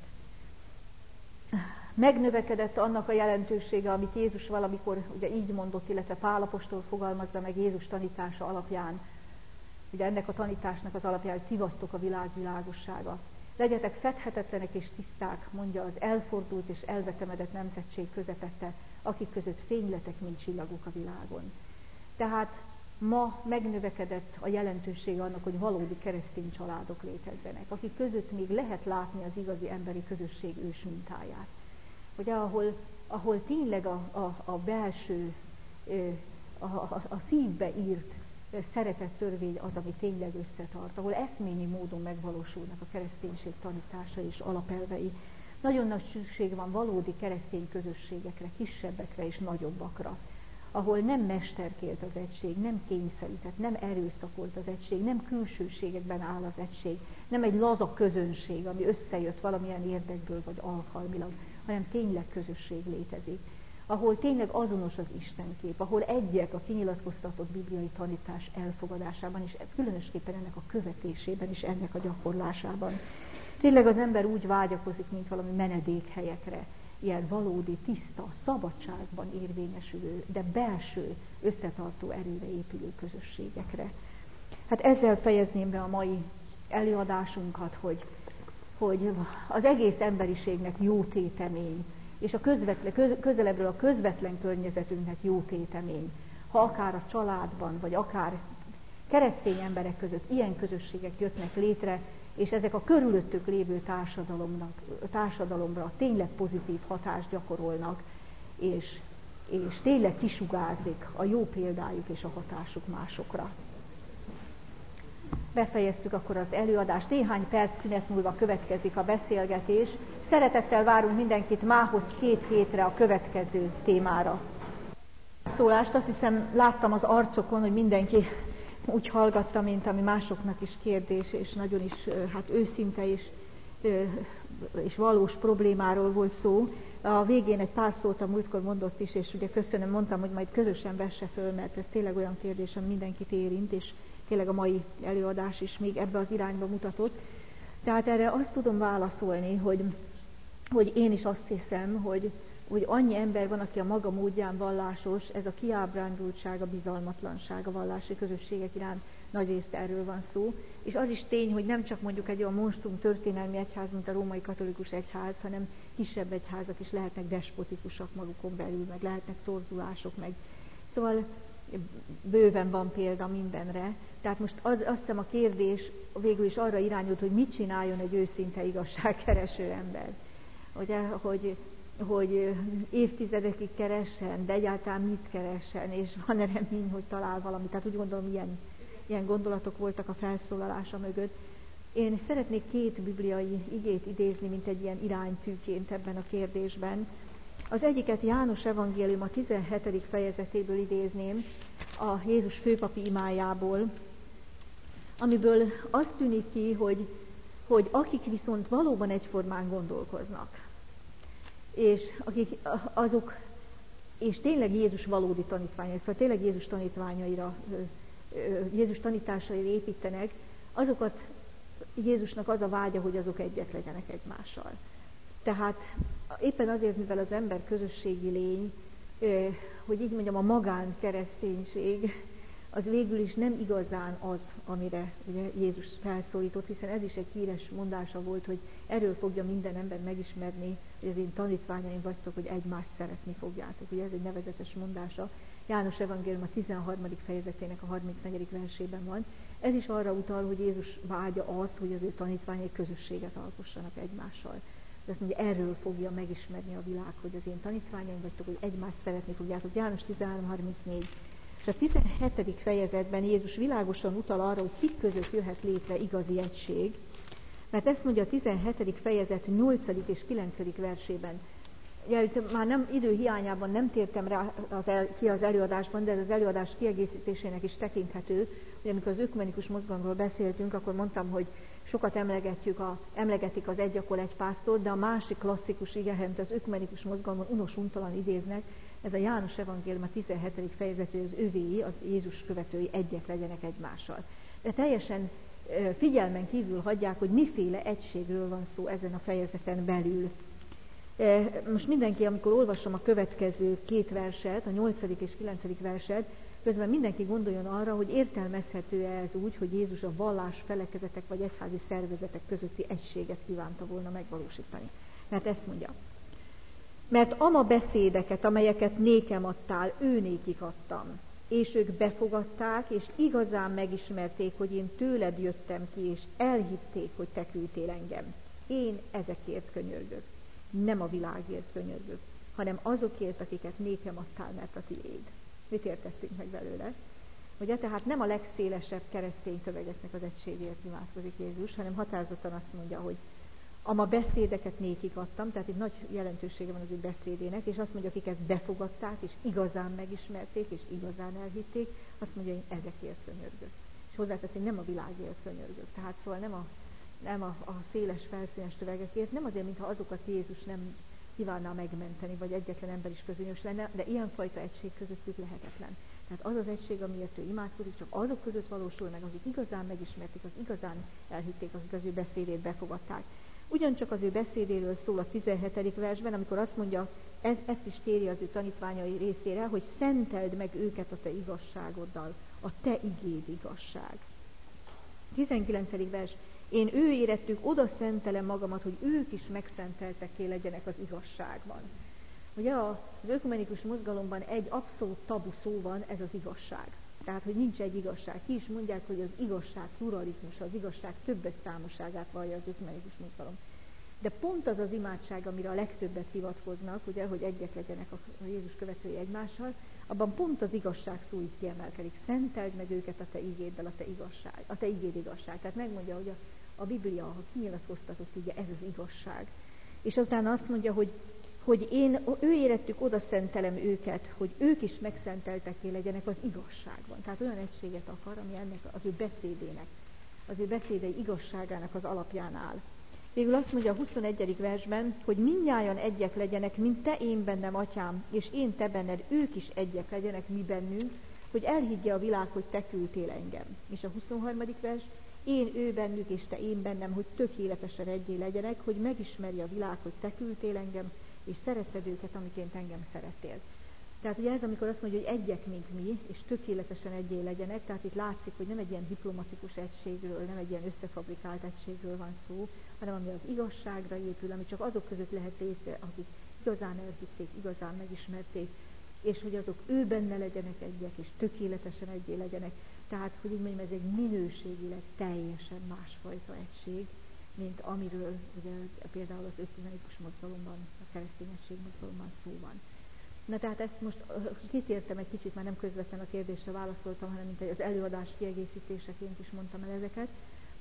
Megnövekedett annak a jelentősége, amit Jézus valamikor ugye így mondott, illetve Pál apostol fogalmazza meg Jézus tanítása alapján. Ugye ennek a tanításnak az alapján, hogy ti vagytok a világ világossága. Legyetek fedhetetlenek és tiszták, mondja az elfordult és elvetemedett nemzetség közepette, akik között fényletek, mint csillagok a világon. Tehát ma megnövekedett a jelentősége annak, hogy valódi keresztény családok létezzenek, akik között még lehet látni az igazi emberi közösség ősmintáját. Ugye, ahol tényleg a belső, a szívbe írt szeretett törvény az, ami tényleg összetart, ahol eszményi módon megvalósulnak a kereszténység tanítása és alapelvei. Nagyon nagy szükség van valódi keresztény közösségekre, kisebbekre és nagyobbakra, ahol nem mesterkélt az egység, nem kényszerített, nem erőszakolt az egység, nem külsőségekben áll az egység, nem egy laza közönség, ami összejött valamilyen érdekből vagy alkalmilag, hanem tényleg közösség létezik, ahol tényleg azonos az Istenkép, ahol egyek a kinyilatkoztatott bibliai tanítás elfogadásában, és különösképpen ennek a követésében és ennek a gyakorlásában. Tényleg az ember úgy vágyakozik, mint valami menedékhelyekre, ilyen valódi, tiszta, szabadságban érvényesülő, de belső, összetartó erőre épülő közösségekre. Hát ezzel fejezném be a mai előadásunkat, hogy az egész emberiségnek jó tétemény, és a közelebbről a közvetlen környezetünknek jó tétemény, ha akár a családban, vagy akár keresztény emberek között ilyen közösségek jöttnek létre, és ezek a körülöttük lévő társadalomra tényleg pozitív hatást gyakorolnak, és tényleg kisugárzik a jó példájuk és a hatásuk másokra. Befejeztük akkor az előadást, néhány perc szünet múlva következik a beszélgetés. Szeretettel várunk mindenkit mához 2 hétre a következő témára. Szólást azt hiszem láttam az arcokon, hogy mindenki úgy hallgatta, mint ami másoknak is kérdés, és nagyon is őszinte és valós problémáról volt szó. A végén egy pár szót a múltkor mondott is, és ugye mondtam, hogy majd közösen vesse föl, mert ez tényleg olyan kérdés, ami mindenkit érint, és tényleg a mai előadás is még ebbe az irányba mutatott. Tehát erre azt tudom válaszolni, hogy én is azt hiszem, hogy annyi ember van, aki a maga módján vallásos, ez a kiábrándultság, a bizalmatlanság a vallási közösségek iránt, nagyrészt erről van szó. És az is tény, hogy nem csak mondjuk egy olyan monstrum történelmi egyház, mint a római katolikus egyház, hanem kisebb egyházak is lehetnek despotikusak magukon belül, meg lehetnek torzulások, meg. Szóval bőven van példa mindenre. Tehát most azt hiszem a kérdés végül is arra irányult, hogy mit csináljon egy őszinte igazságkereső ember. Ugye, hogy évtizedekig keressen, de egyáltalán mit keressen, és van remény, hogy talál valamit. Tehát úgy gondolom, ilyen gondolatok voltak a felszólalása mögött. Én szeretnék 2 bibliai igét idézni, mint egy ilyen iránytűként ebben a kérdésben. Az egyiket János evangélium a 17. fejezetéből idézném, a Jézus főpapi imájából, amiből azt tűnik ki, hogy akik viszont valóban egyformán gondolkoznak, és és tényleg Jézus valódi tanítványai, szóval tényleg Jézus tanítványaira, Jézus tanításaira építenek, azokat Jézusnak az a vágya, hogy azok egyek legyenek egymással. Tehát éppen azért, mivel az ember közösségi lény, hogy így mondjam, a magánkereszténység, az végül is nem igazán az, amire ugye Jézus felszólított, hiszen ez is egy híres mondása volt, hogy erről fogja minden ember megismerni, hogy az én tanítványaim vagytok, hogy egymást szeretni fogjátok. Ugye ez egy nevezetes mondása. János evangélium a 13. fejezetének a 34. versében van. Ez is arra utal, hogy Jézus vágya az, hogy az ő tanítványai közösséget alkossanak egymással. Azt mondja, erről fogja megismerni a világ, hogy az én tanítványaim vagytok, hogy egymást szeretni fogjátok. János 13.34. És a 17. fejezetben Jézus világosan utal arra, hogy kik között jöhet létre igazi egység, mert ezt mondja a 17. fejezet 8. és 9. versében. Ugye, már nem idő hiányában nem tértem rá ki az előadásban, de ez az előadás kiegészítésének is tekinthető. Ugye, amikor az ökumenikus mozgalomról beszéltünk, akkor mondtam, hogy sokat emlegetik az egy akkor egy pásztor, de a másik klasszikus igehent az ökumenikus mozgalomon unos-untalan idéznek, ez a János evangélium a 17. fejezetű, az övéi, az Jézus követői egyek legyenek egymással. De teljesen figyelmen kívül hagyják, hogy miféle egységről van szó ezen a fejezeten belül. Most mindenki, amikor olvasom a következő 2 verset, a 8. és 9. verset, közben mindenki gondoljon arra, hogy értelmezhető-e ez úgy, hogy Jézus a vallás felekezetek vagy egyházi szervezetek közötti egységet kívánta volna megvalósítani. Mert ezt mondja. Mert ama beszédeket, amelyeket nékem adtál, ő nékik adtam. És ők befogadták, és igazán megismerték, hogy én tőled jöttem ki, és elhitték, hogy te küldtél engem. Én ezekért könyörgök. Nem a világért könyörgök, hanem azokért, akiket nékem adtál, mert a tiéd. Mit értettünk meg belőle? Ugye, tehát nem a legszélesebb keresztény tömegeknek az egységért imádkozik Jézus, hanem határozottan azt mondja, hogy a beszédeket nékik adtam, tehát itt nagy jelentősége van az ő beszédének, és azt mondja, akik ezt befogadták, és igazán megismerték, és igazán elhitték, azt mondja, én ezekért könyörgök. És hozzáteszi, nem a világért könyörgök. Tehát szóval nem a széles, felszínes tömegekért, nem azért, mintha azokat Jézus nem kívánná megmenteni, vagy egyetlen ember is közönös lenne, de ilyenfajta egység közöttük lehetetlen. Tehát az az egység, amiért ő imádkozik, csak azok között valósul meg, akik igazán megismerték, akik igazán elhitték, akik az ő beszédét befogadták. Ugyancsak az ő beszédéről szól a 17. versben, amikor azt mondja, ezt is kéri az ő tanítványai részére, hogy szenteld meg őket a te igazságoddal, a te igéd igazság. 19. vers. Én ő érettük, oda szentelem magamat, hogy ők is megszenteltekké legyenek az igazságban. Ugye az ökumenikus mozgalomban egy abszolút tabu szó van, ez az igazság. Tehát, hogy nincs egy igazság. Ki is mondják, hogy az igazság pluralizmus, az igazság többes számosságát vallja az ökumenikus mozgalom. De pont az az imádság, amire a legtöbbet hivatkoznak, ugye, hogy egyek legyenek a Jézus követői egymással, abban pont az igazság szó így kiemelkedik. Szenteld meg őket a te igéddel, a te igéd igazság. Tehát megmondja, hogy a Biblia, ha kinyilatkoztatott ige, ez az igazság. És utána azt mondja, hogy ő érettük, oda szentelem őket, hogy ők is megszenteltekké legyenek az igazságban. Tehát olyan egységet akar, ami ennek az ő beszédének, az ő beszédei igazságának az alapján áll. Végül azt mondja a 21. versben, hogy mindnyájan egyek legyenek, mint te én bennem, atyám, és én te benned, ők is egyek legyenek mi bennünk, hogy elhiggye a világ, hogy te küldtél engem. És a 23. vers, én ő bennük, és te én bennem, hogy tökéletesen egyé legyenek, hogy megismerje a világ, hogy te küldtél engem, és szeretted őket, amiként engem szerettél. Tehát ugye ez, amikor azt mondja, hogy egyek, mint mi, és tökéletesen egyé legyenek, tehát itt látszik, hogy nem egy ilyen diplomatikus egységről, nem egy ilyen összefabrikált egységről van szó, hanem ami az igazságra épül, ami csak azok között lehet létre, akik igazán elhitték, igazán megismerték, és hogy azok ő benne legyenek egyek, és tökéletesen egyé legyenek. Tehát, hogy úgy mondjam, ez egy minőségileg teljesen másfajta egység, mint amiről ugye, például az ökumenikus mozgalomban, a keresztényesség mozgalomban szó van. Na tehát ezt most kitértem egy kicsit, már nem közvetlen a kérdésre válaszoltam, hanem mint az előadás kiegészítéseként is mondtam el ezeket.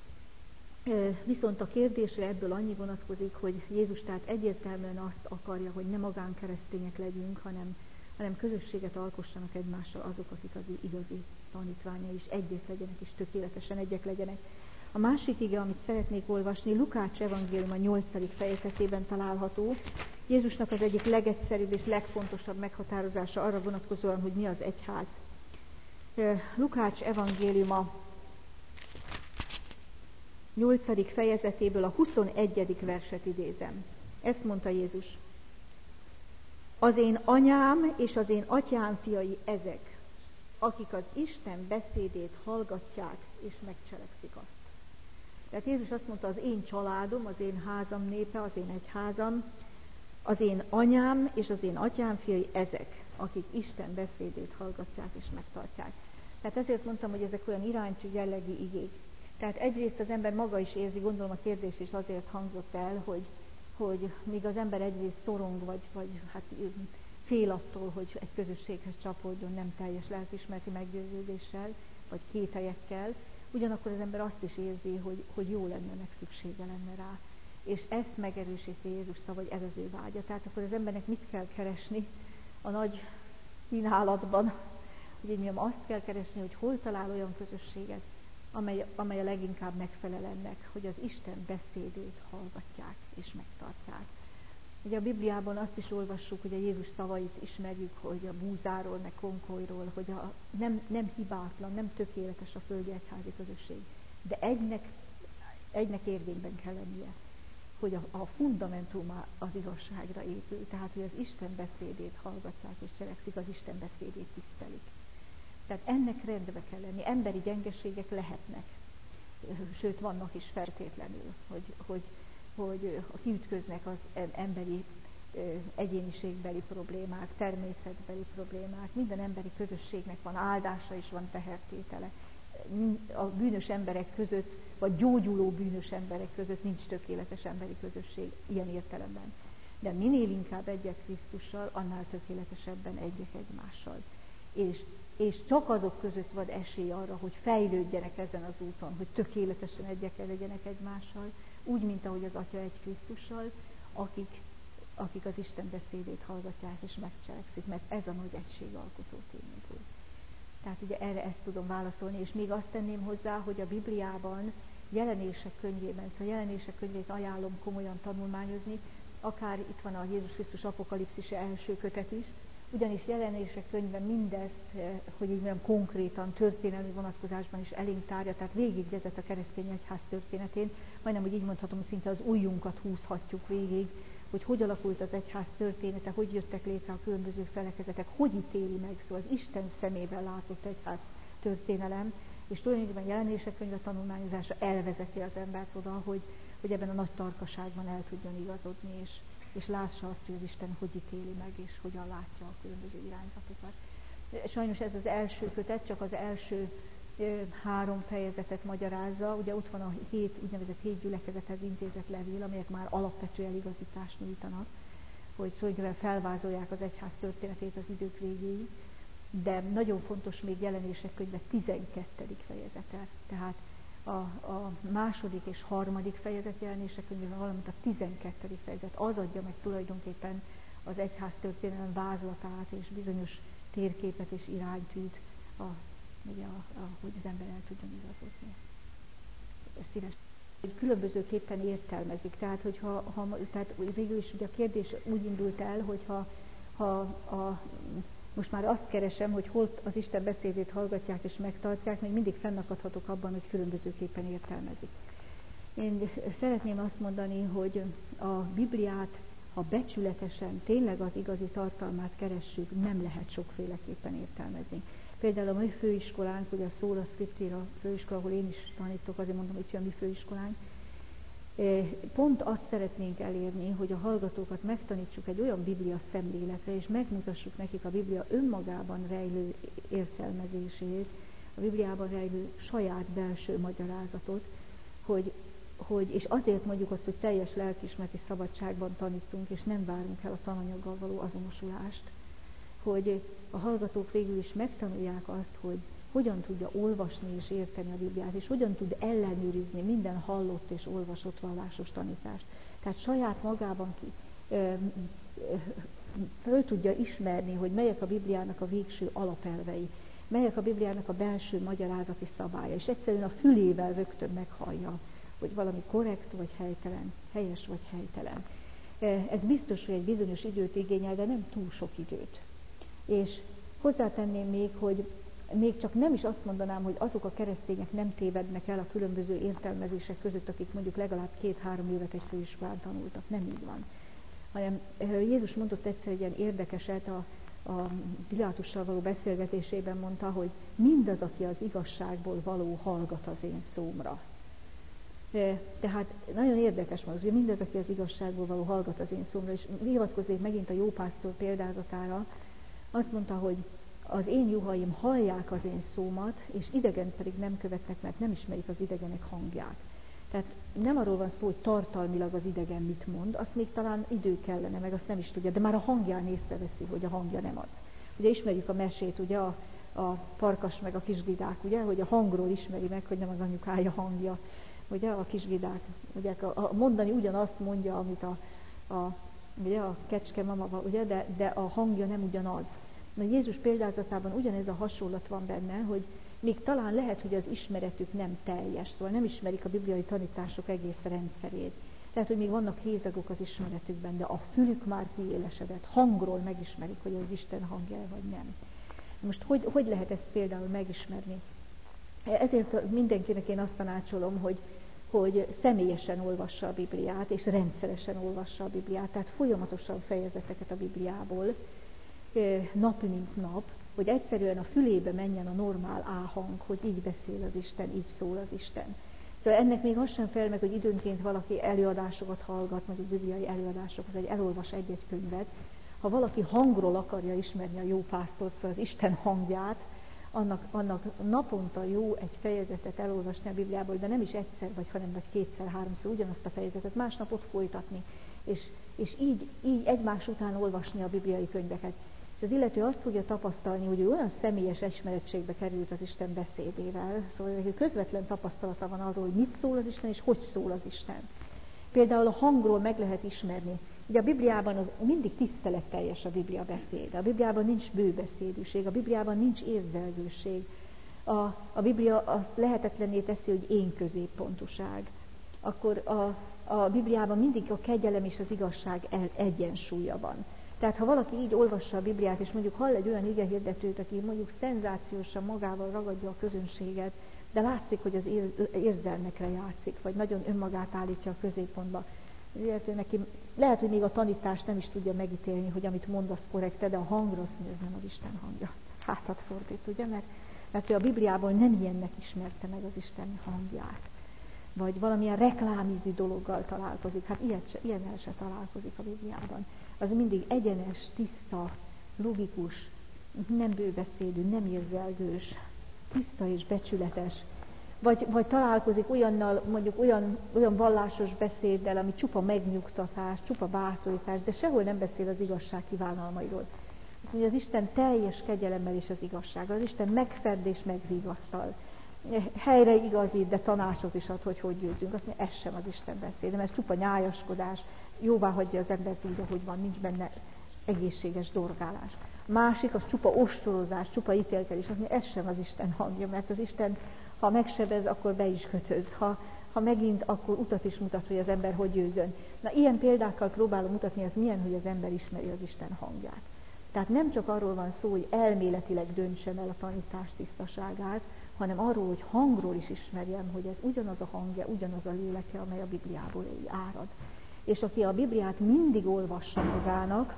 Viszont a kérdésre ebből annyi vonatkozik, hogy Jézus tehát egyértelműen azt akarja, hogy ne magánkeresztények legyünk, hanem közösséget alkossanak egymással azok, akik az igazi tanítványai is egyek legyenek, és tökéletesen egyek legyenek. A másik ige, amit szeretnék olvasni, Lukács evangélium a 8. fejezetében található. Jézusnak az egyik legegyszerűbb és legfontosabb meghatározása arra vonatkozóan, hogy mi az egyház. Lukács evangéliuma 8. fejezetéből a 21. verset idézem. Ezt mondta Jézus. Az én anyám és az én atyám fiai ezek, akik az Isten beszédét hallgatják és megcselekszik azt. Tehát Jézus azt mondta, az én családom, az én házam népe, az én egyházam, az én anyám és az én atyám fiai ezek, akik Isten beszédét hallgatják és megtartják. Tehát ezért mondtam, hogy ezek olyan iránytű jellegű igék. Tehát egyrészt az ember maga is érzi, gondolom a kérdés is azért hangzott el, hogy míg az ember egyrészt szorong, vagy hát fél attól, hogy egy közösséghez csapódjon nem teljes lelkiismereti meggyőződéssel, vagy kételyekkel, ugyanakkor az ember azt is érzi, hogy jó lenne, meg szüksége lenne rá. És ezt megerősíti Jézus szava, hogy ez az ő vágya. Tehát akkor az embernek mit kell keresni a nagy kínálatban? Hogy így mondjam, azt kell keresni, hogy hol talál olyan közösséget, amely a leginkább megfelel ennek, hogy az Isten beszédét hallgatják és megtartják. Ugye a Bibliában azt is olvassuk, hogy a Jézus szavait ismerjük, hogy a búzáról, meg konkolyról, hogy nem hibátlan, nem tökéletes a földi egyházi közösség, de egynek érvényben kell lennie, hogy a fundamentuma az igazságra épül, tehát hogy az Isten beszédét hallgatják és cselekszik, az Isten beszédét tisztelik. Tehát ennek rendbe kell lenni. Emberi gyengeségek lehetnek, sőt vannak is feltétlenül, hogy kiütköznek az emberi egyéniségbeli problémák, természetbeli problémák, minden emberi közösségnek van áldása és van tehertétele. A bűnös emberek között, vagy gyógyuló bűnös emberek között nincs tökéletes emberi közösség ilyen értelemben. De minél inkább egyek Krisztussal, annál tökéletesebben egyek egymással. És csak azok között van esély arra, hogy fejlődjenek ezen az úton, hogy tökéletesen egyek legyenek egymással, úgy, mint ahogy az Atya egy Krisztussal, akik az Isten beszédét hallgatják és megcselekszik, mert ez a nagy egységalkotó tényező. Tehát ugye erre ezt tudom válaszolni, és még azt tenném hozzá, hogy a Bibliában Jelenések könyvében, szóval Jelenések könyvét ajánlom komolyan tanulmányozni, akár itt van a Jézus Krisztus apokalipszise első kötet is, ugyanis Jelenések könyve mindezt, hogy így mondjam, konkrétan, történelmi vonatkozásban is elénk tárja, tehát végigvezet a keresztény egyház történetén, majdnem, hogy így mondhatom, szinte az ujjunkat húzhatjuk végig, hogy alakult az egyház története, hogy jöttek létre a különböző felekezetek, hogy ítéli meg, szóval az Isten szemével látott egyház történelem, és tulajdonképpen Jelenések könyve tanulmányozása elvezeti az embert oda, hogy ebben a nagy tarkaságban el tudjon igazodni, és lássa azt, hogy az Isten hogy ítéli meg, és hogyan látja a különböző irányzatokat. Sajnos ez az első kötet, csak az első 3 fejezetet magyarázza. Ugye ott van a úgynevezett 7 gyülekezethez intézett levél, amelyek már alapvető eligazítást nyújtanak, hogy tulajdonképpen felvázolják az egyház történetét az idők végéig, de nagyon fontos még Jelenések könyve 12. fejezete. Tehát a második és harmadik fejezet Jelenések könyvében, valamint a 12. fejezet, az adja meg tulajdonképpen az egyház történelem vázlatát és bizonyos térképet és iránytűt, hogy az ember el tudjon igazodni. Színes. Különbözőképpen értelmezik. Tehát, tehát végül is ugye a kérdés úgy indult el, hogyha most már azt keresem, hogy hol az Isten beszédét hallgatják és megtartják, még mindig fennakadhatok abban, hogy különbözőképpen értelmezik. Én szeretném azt mondani, hogy a Bibliát, ha becsületesen, tényleg az igazi tartalmát keressük, nem lehet sokféleképpen értelmezni. Például a mi főiskolánk, ugye a Sola Scriptura főiskola, ahol én is tanítok, azért mondom, hogy itt a mi főiskolánk, pont azt szeretnénk elérni, hogy a hallgatókat megtanítsuk egy olyan Biblia szemléletre, és megmutassuk nekik a Biblia önmagában rejlő értelmezését, a Bibliában rejlő saját belső magyarázatot, és azért mondjuk azt, hogy teljes lelkiismereti szabadságban tanítunk, és nem várunk el a tananyaggal való azonosulást, hogy a hallgatók végül is megtanulják azt, hogy hogyan tudja olvasni és érteni a Bibliát, és hogyan tud ellenőrizni minden hallott és olvasott vallásos tanítást. Tehát saját magában föl tudja ismerni, hogy melyek a Bibliának a végső alapelvei, melyek a Bibliának a belső magyarázati szabálya, és egyszerűen a fülével rögtön meghallja, hogy valami korrekt vagy helytelen, helyes vagy helytelen. Ez biztos, hogy egy bizonyos időt igényel, de nem túl sok időt. És hozzátenném még, hogy még csak nem is azt mondanám, hogy azok a keresztények nem tévednek el a különböző értelmezések között, akik mondjuk legalább 2-3 évet egy főiskolán tanultak. Nem így van. Hanem Jézus mondott egyszer egy ilyen érdekeset a Pilátussal való beszélgetésében, mondta, hogy mindaz, aki az igazságból való, hallgat az én szómra. Tehát nagyon érdekes van, hogy mindaz, aki az igazságból való, hallgat az én szómra, és hivatkoznék megint a jópásztor példázatára, azt mondta, hogy az én juhaim hallják az én szómat, és idegent pedig nem követnek, mert nem ismerik az idegenek hangját. Tehát nem arról van szó, hogy tartalmilag az idegen mit mond, azt még talán idő kellene, meg azt nem is tudja, de már a hangján észreveszi, hogy a hangja nem az. Ugye ismerjük a mesét, ugye a farkas meg a kisvidák, ugye, hogy a hangról ismeri meg, hogy nem az anyukája hangja, ugye a kisvidák, ugye mondani ugyanazt mondja, amit ugye a kecske mama, ugye, de a hangja nem ugyanaz. Na, Jézus példázatában ugyanez a hasonlat van benne, hogy még talán lehet, hogy az ismeretük nem teljes, szóval nem ismerik a bibliai tanítások egész rendszerét. Lehet, hogy még vannak hézagok az ismeretükben, de a fülük már kiélesedett, hangról megismerik, hogy az Isten hangja vagy nem. Most hogy lehet ezt például megismerni? Ezért mindenkinek én azt tanácsolom, hogy személyesen olvassa a Bibliát, és rendszeresen olvassa a Bibliát, tehát folyamatosan fejezeteket a Bibliából, nap mint nap, hogy egyszerűen a fülébe menjen a normál áhang, hogy így beszél az Isten, így szól az Isten. Szóval ennek még az sem fel meg, hogy időnként valaki előadásokat hallgat, mondjuk bibliai előadásokat, vagy elolvas egy-egy könyvet. Ha valaki hangról akarja ismerni a jó pásztort, szóval az Isten hangját, annak naponta jó egy fejezetet elolvasni a Bibliából, de nem is egyszer, hanem kétszer, háromszor ugyanazt a fejezetet, másnap ott folytatni, és így egymás után olvasni a bibliai könyveket. És az illető azt fogja tapasztalni, hogy ő olyan személyes ismerettségbe került az Isten beszédével, szóval neki közvetlen tapasztalata van arról, hogy mit szól az Isten, és hogy szól az Isten. Például a hangról meg lehet ismerni. Ugye a Bibliában mindig tiszteletteljes a Biblia beszéd. A Bibliában nincs bőbeszédűség, a Bibliában nincs érzelgőség. A Biblia azt lehetetlenné teszi, hogy én középpontúság. Akkor a Bibliában mindig a kegyelem és az igazság egyensúlya van. Tehát ha valaki így olvassa a Bibliát, és mondjuk hall egy olyan igehirdetőt, aki mondjuk szenzációsan magával ragadja a közönséget, de látszik, hogy az érzelmekre játszik, vagy nagyon önmagát állítja a középpontba. Neki lehet, hogy még a tanítást nem is tudja megítélni, hogy amit mond, az korrekte, de a hangra azt mondja, ez nem az Isten hangja. Hátat fordít, ugye? Mert ő a Bibliából nem ilyennek ismerte meg az Isten hangját. Vagy valamilyen reklámízű dologgal találkozik. Hát ilyennel se találkozik a Bibliában. Az mindig egyenes, tiszta, logikus, nem bőbeszédű, nem érzelgős, tiszta és becsületes. Vagy találkozik olyannal, mondjuk olyan vallásos beszéddel, ami csupa megnyugtatás, csupa bátorítás, de sehol nem beszél az igazság kívánalmairól. Azt mondja, az Isten teljes kegyelemmel és az igazság. Az Isten megferd és megvigasztal. Helyre igazít, de tanácsot is ad, hogy győzünk. Azt mondja, ez sem az Isten beszéde, mert ez csupa nyájaskodás, jóvá hagyja az embert úgy, ahogy van, nincs benne egészséges dorgálás. Másik, az csupa ostorozás, csupa ítélkedés, azt mondja, ez sem az Isten hangja, mert az Isten, ha megsebez, akkor be is kötöz. Ha megint, akkor utat is mutat, hogy az ember hogy győzön. Na, ilyen példákkal próbálom mutatni, az milyen, hogy az ember ismeri az Isten hangját. Tehát nem csak arról van szó, hogy elméletileg döntsem el a tanítás tisztaságát, hanem arról, hogy hangról is ismerjem, hogy ez ugyanaz a hangja, ugyanaz a léleke, amely a Bibliából árad. És aki a Bibliát mindig olvassa magának,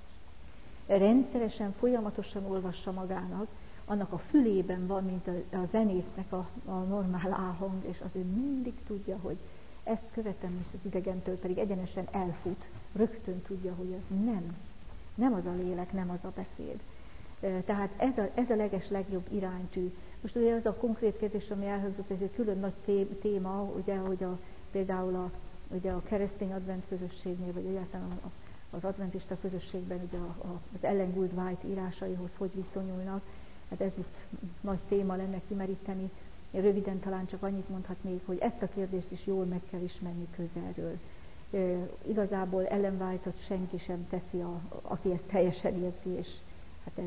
rendszeresen, folyamatosan olvassa magának, annak a fülében van, mint a zenésznek a normál áhang, és az ő mindig tudja, hogy ezt követem, és az idegentől pedig egyenesen elfut, rögtön tudja, hogy ez nem az a lélek, nem az a beszéd. Tehát ez a legjobb iránytű. Most ugye az a konkrét kérdés, ami elhangzott, ez egy külön nagy téma, ugye, hogy például ugye a keresztény advent közösségnél, vagy egyáltalán az adventista közösségben ugye az Ellen Gould White írásaihoz hogy viszonyulnak. Hát ez itt nagy téma lenne kimeríteni. Én röviden talán csak annyit mondhatnék, hogy ezt a kérdést is jól meg kell ismerni közelről. Igazából Ellen White-ot senki sem teszi, aki ezt teljesen érzi, és hát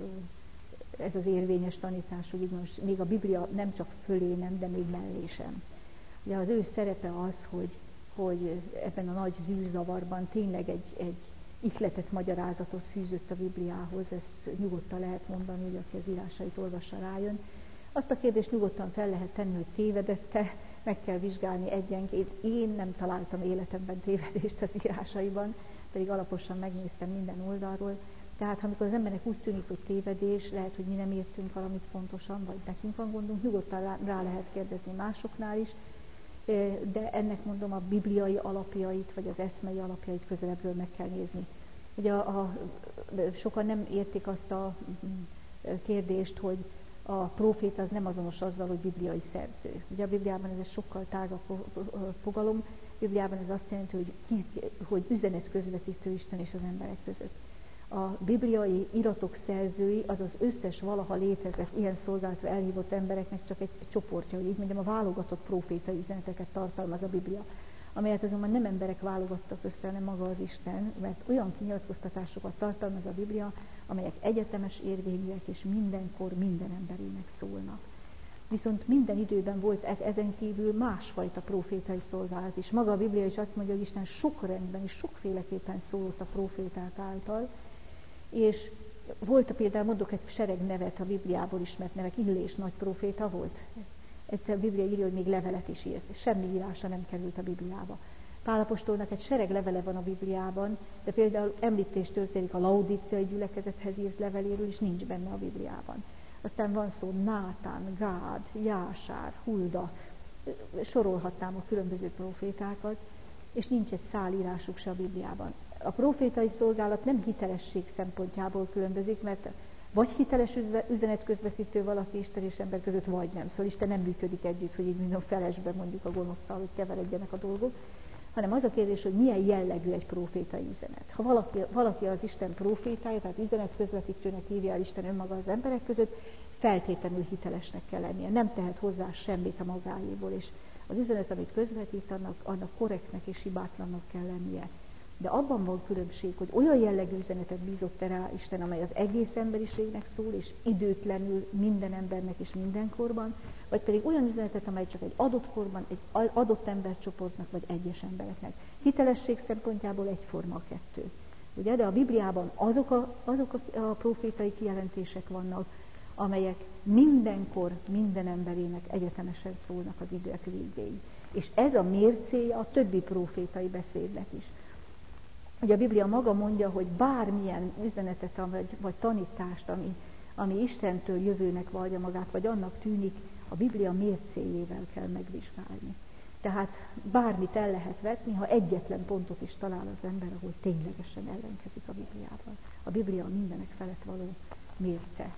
ez az érvényes tanítás, hogy most még a Biblia nem csak fölé nem, de még mellé sem. Ugye az ő szerepe az, hogy ebben a nagy zűrzavarban tényleg egy ihletett magyarázatot fűzött a Bibliához, ezt nyugodtan lehet mondani, hogy aki az írásait olvassa, rájön. Azt a kérdést nyugodtan fel lehet tenni, hogy tévedette, meg kell vizsgálni egyenként. Én nem találtam életemben tévedést az írásaiban, pedig alaposan megnéztem minden oldalról. Tehát amikor az embernek úgy tűnik, hogy tévedés, lehet, hogy mi nem értünk valamit pontosan, vagy nekünk van gondunk, nyugodtan rá lehet kérdezni másoknál is, de ennek mondom a bibliai alapjait, vagy az eszmei alapjait közelebbről meg kell nézni. Ugye sokan nem értik azt a kérdést, hogy a próféta az nem azonos azzal, hogy bibliai szerző. Ugye a Bibliában ez egy sokkal tágabb fogalom, a Bibliában ez azt jelenti, hogy üzenet közvetítő Isten és az emberek között. A bibliai iratok szerzői, az az összes valaha létezett ilyen szolgálatra elhívott embereknek csak egy csoportja, hogy így mondjam, a válogatott prófétai üzeneteket tartalmaz a Biblia, amelyet azonban nem emberek válogattak össze, hanem maga az Isten, mert olyan kinyilatkoztatásokat tartalmaz a Biblia, amelyek egyetemes érvényűek és mindenkor minden emberének szólnak. Viszont minden időben volt ezen kívül másfajta prófétai szolgálat is. Maga a Biblia is azt mondja, hogy Isten sok rendben és sokféleképpen szólott a próféták által, és volt például, mondok egy sereg nevet a Bibliából ismert nevek, Illés nagy próféta volt. Egyszer a Biblia írja, hogy még levelet is írt. Semmi írása nem került a Bibliába. Pál apostolnak egy sereg levele van a Bibliában, de például említés történik a laudíciai gyülekezethez írt leveléről, és nincs benne a Bibliában. Aztán van szó Nátán, Gád, Jásár, Hulda, sorolhatnám a különböző profétákat, és nincs egy szál írásuk se a Bibliában. A profétai szolgálat nem hitelesség szempontjából különbözik, mert vagy hiteles üzenetközvetítő valaki Isten és ember között, vagy nem. Szóval Isten nem működik együtt, hogy így minden felesbe mondjuk a gonoszszal, hogy keveredjenek a dolgok, hanem az a kérdés, hogy milyen jellegű egy profétai üzenet. Ha valaki az Isten profétája, tehát üzenetközvetítőnek hívja el Isten önmaga az emberek között, feltétlenül hitelesnek kell lennie. Nem tehet hozzá semmit a magáéból, és az üzenet, amit közvetít, annak korrektnek és hibátlannak kell lennie. De abban van különbség, hogy olyan jellegű üzenetet bízott rá Isten, amely az egész emberiségnek szól, és időtlenül minden embernek és mindenkorban, vagy pedig olyan üzenetet, amely csak egy adott korban, egy adott embercsoportnak, vagy egyes embereknek. Hitelesség szempontjából egyforma a kettő. Ugye? De a Bibliában azok a profétai kijelentések vannak, amelyek mindenkor minden emberének egyetemesen szólnak az idők végéig. És ez a mércéje a többi profétai beszédnek is. Ugye a Biblia maga mondja, hogy bármilyen üzenetet vagy tanítást, ami Istentől jövőnek vallja magát, vagy annak tűnik, a Biblia mércéjével kell megvizsgálni. Tehát bármit el lehet vetni, ha egyetlen pontot is talál az ember, ahol ténylegesen ellenkezik a Bibliával. A Biblia a mindenek felett való mérce.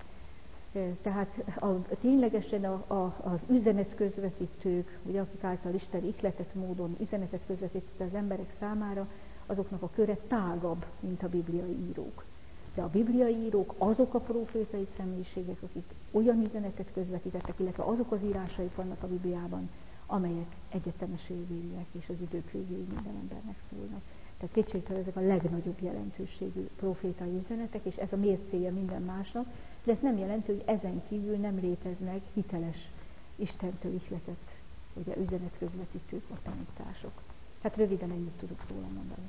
Tehát ténylegesen az üzenetközvetítők, ugye, akik által Isten ihletett módon üzenetet közvetített az emberek számára, azoknak a köre tágabb, mint a bibliai írók. De a bibliai írók azok a profétai személyiségek, akik olyan üzenetet közvetítettek, illetve azok az írásaik vannak a Bibliában, amelyek egyetemes érvényűek és az idők végéig minden embernek szólnak. Tehát kétségtelen ezek a legnagyobb jelentőségű profétai üzenetek, és ez a mércéje minden másnak, de ez nem jelenti, hogy ezen kívül nem léteznek hiteles Istentől ihletett ugye, üzenetközvetítők vagy tanítások. Hát röviden ennyit tudok róla mondani.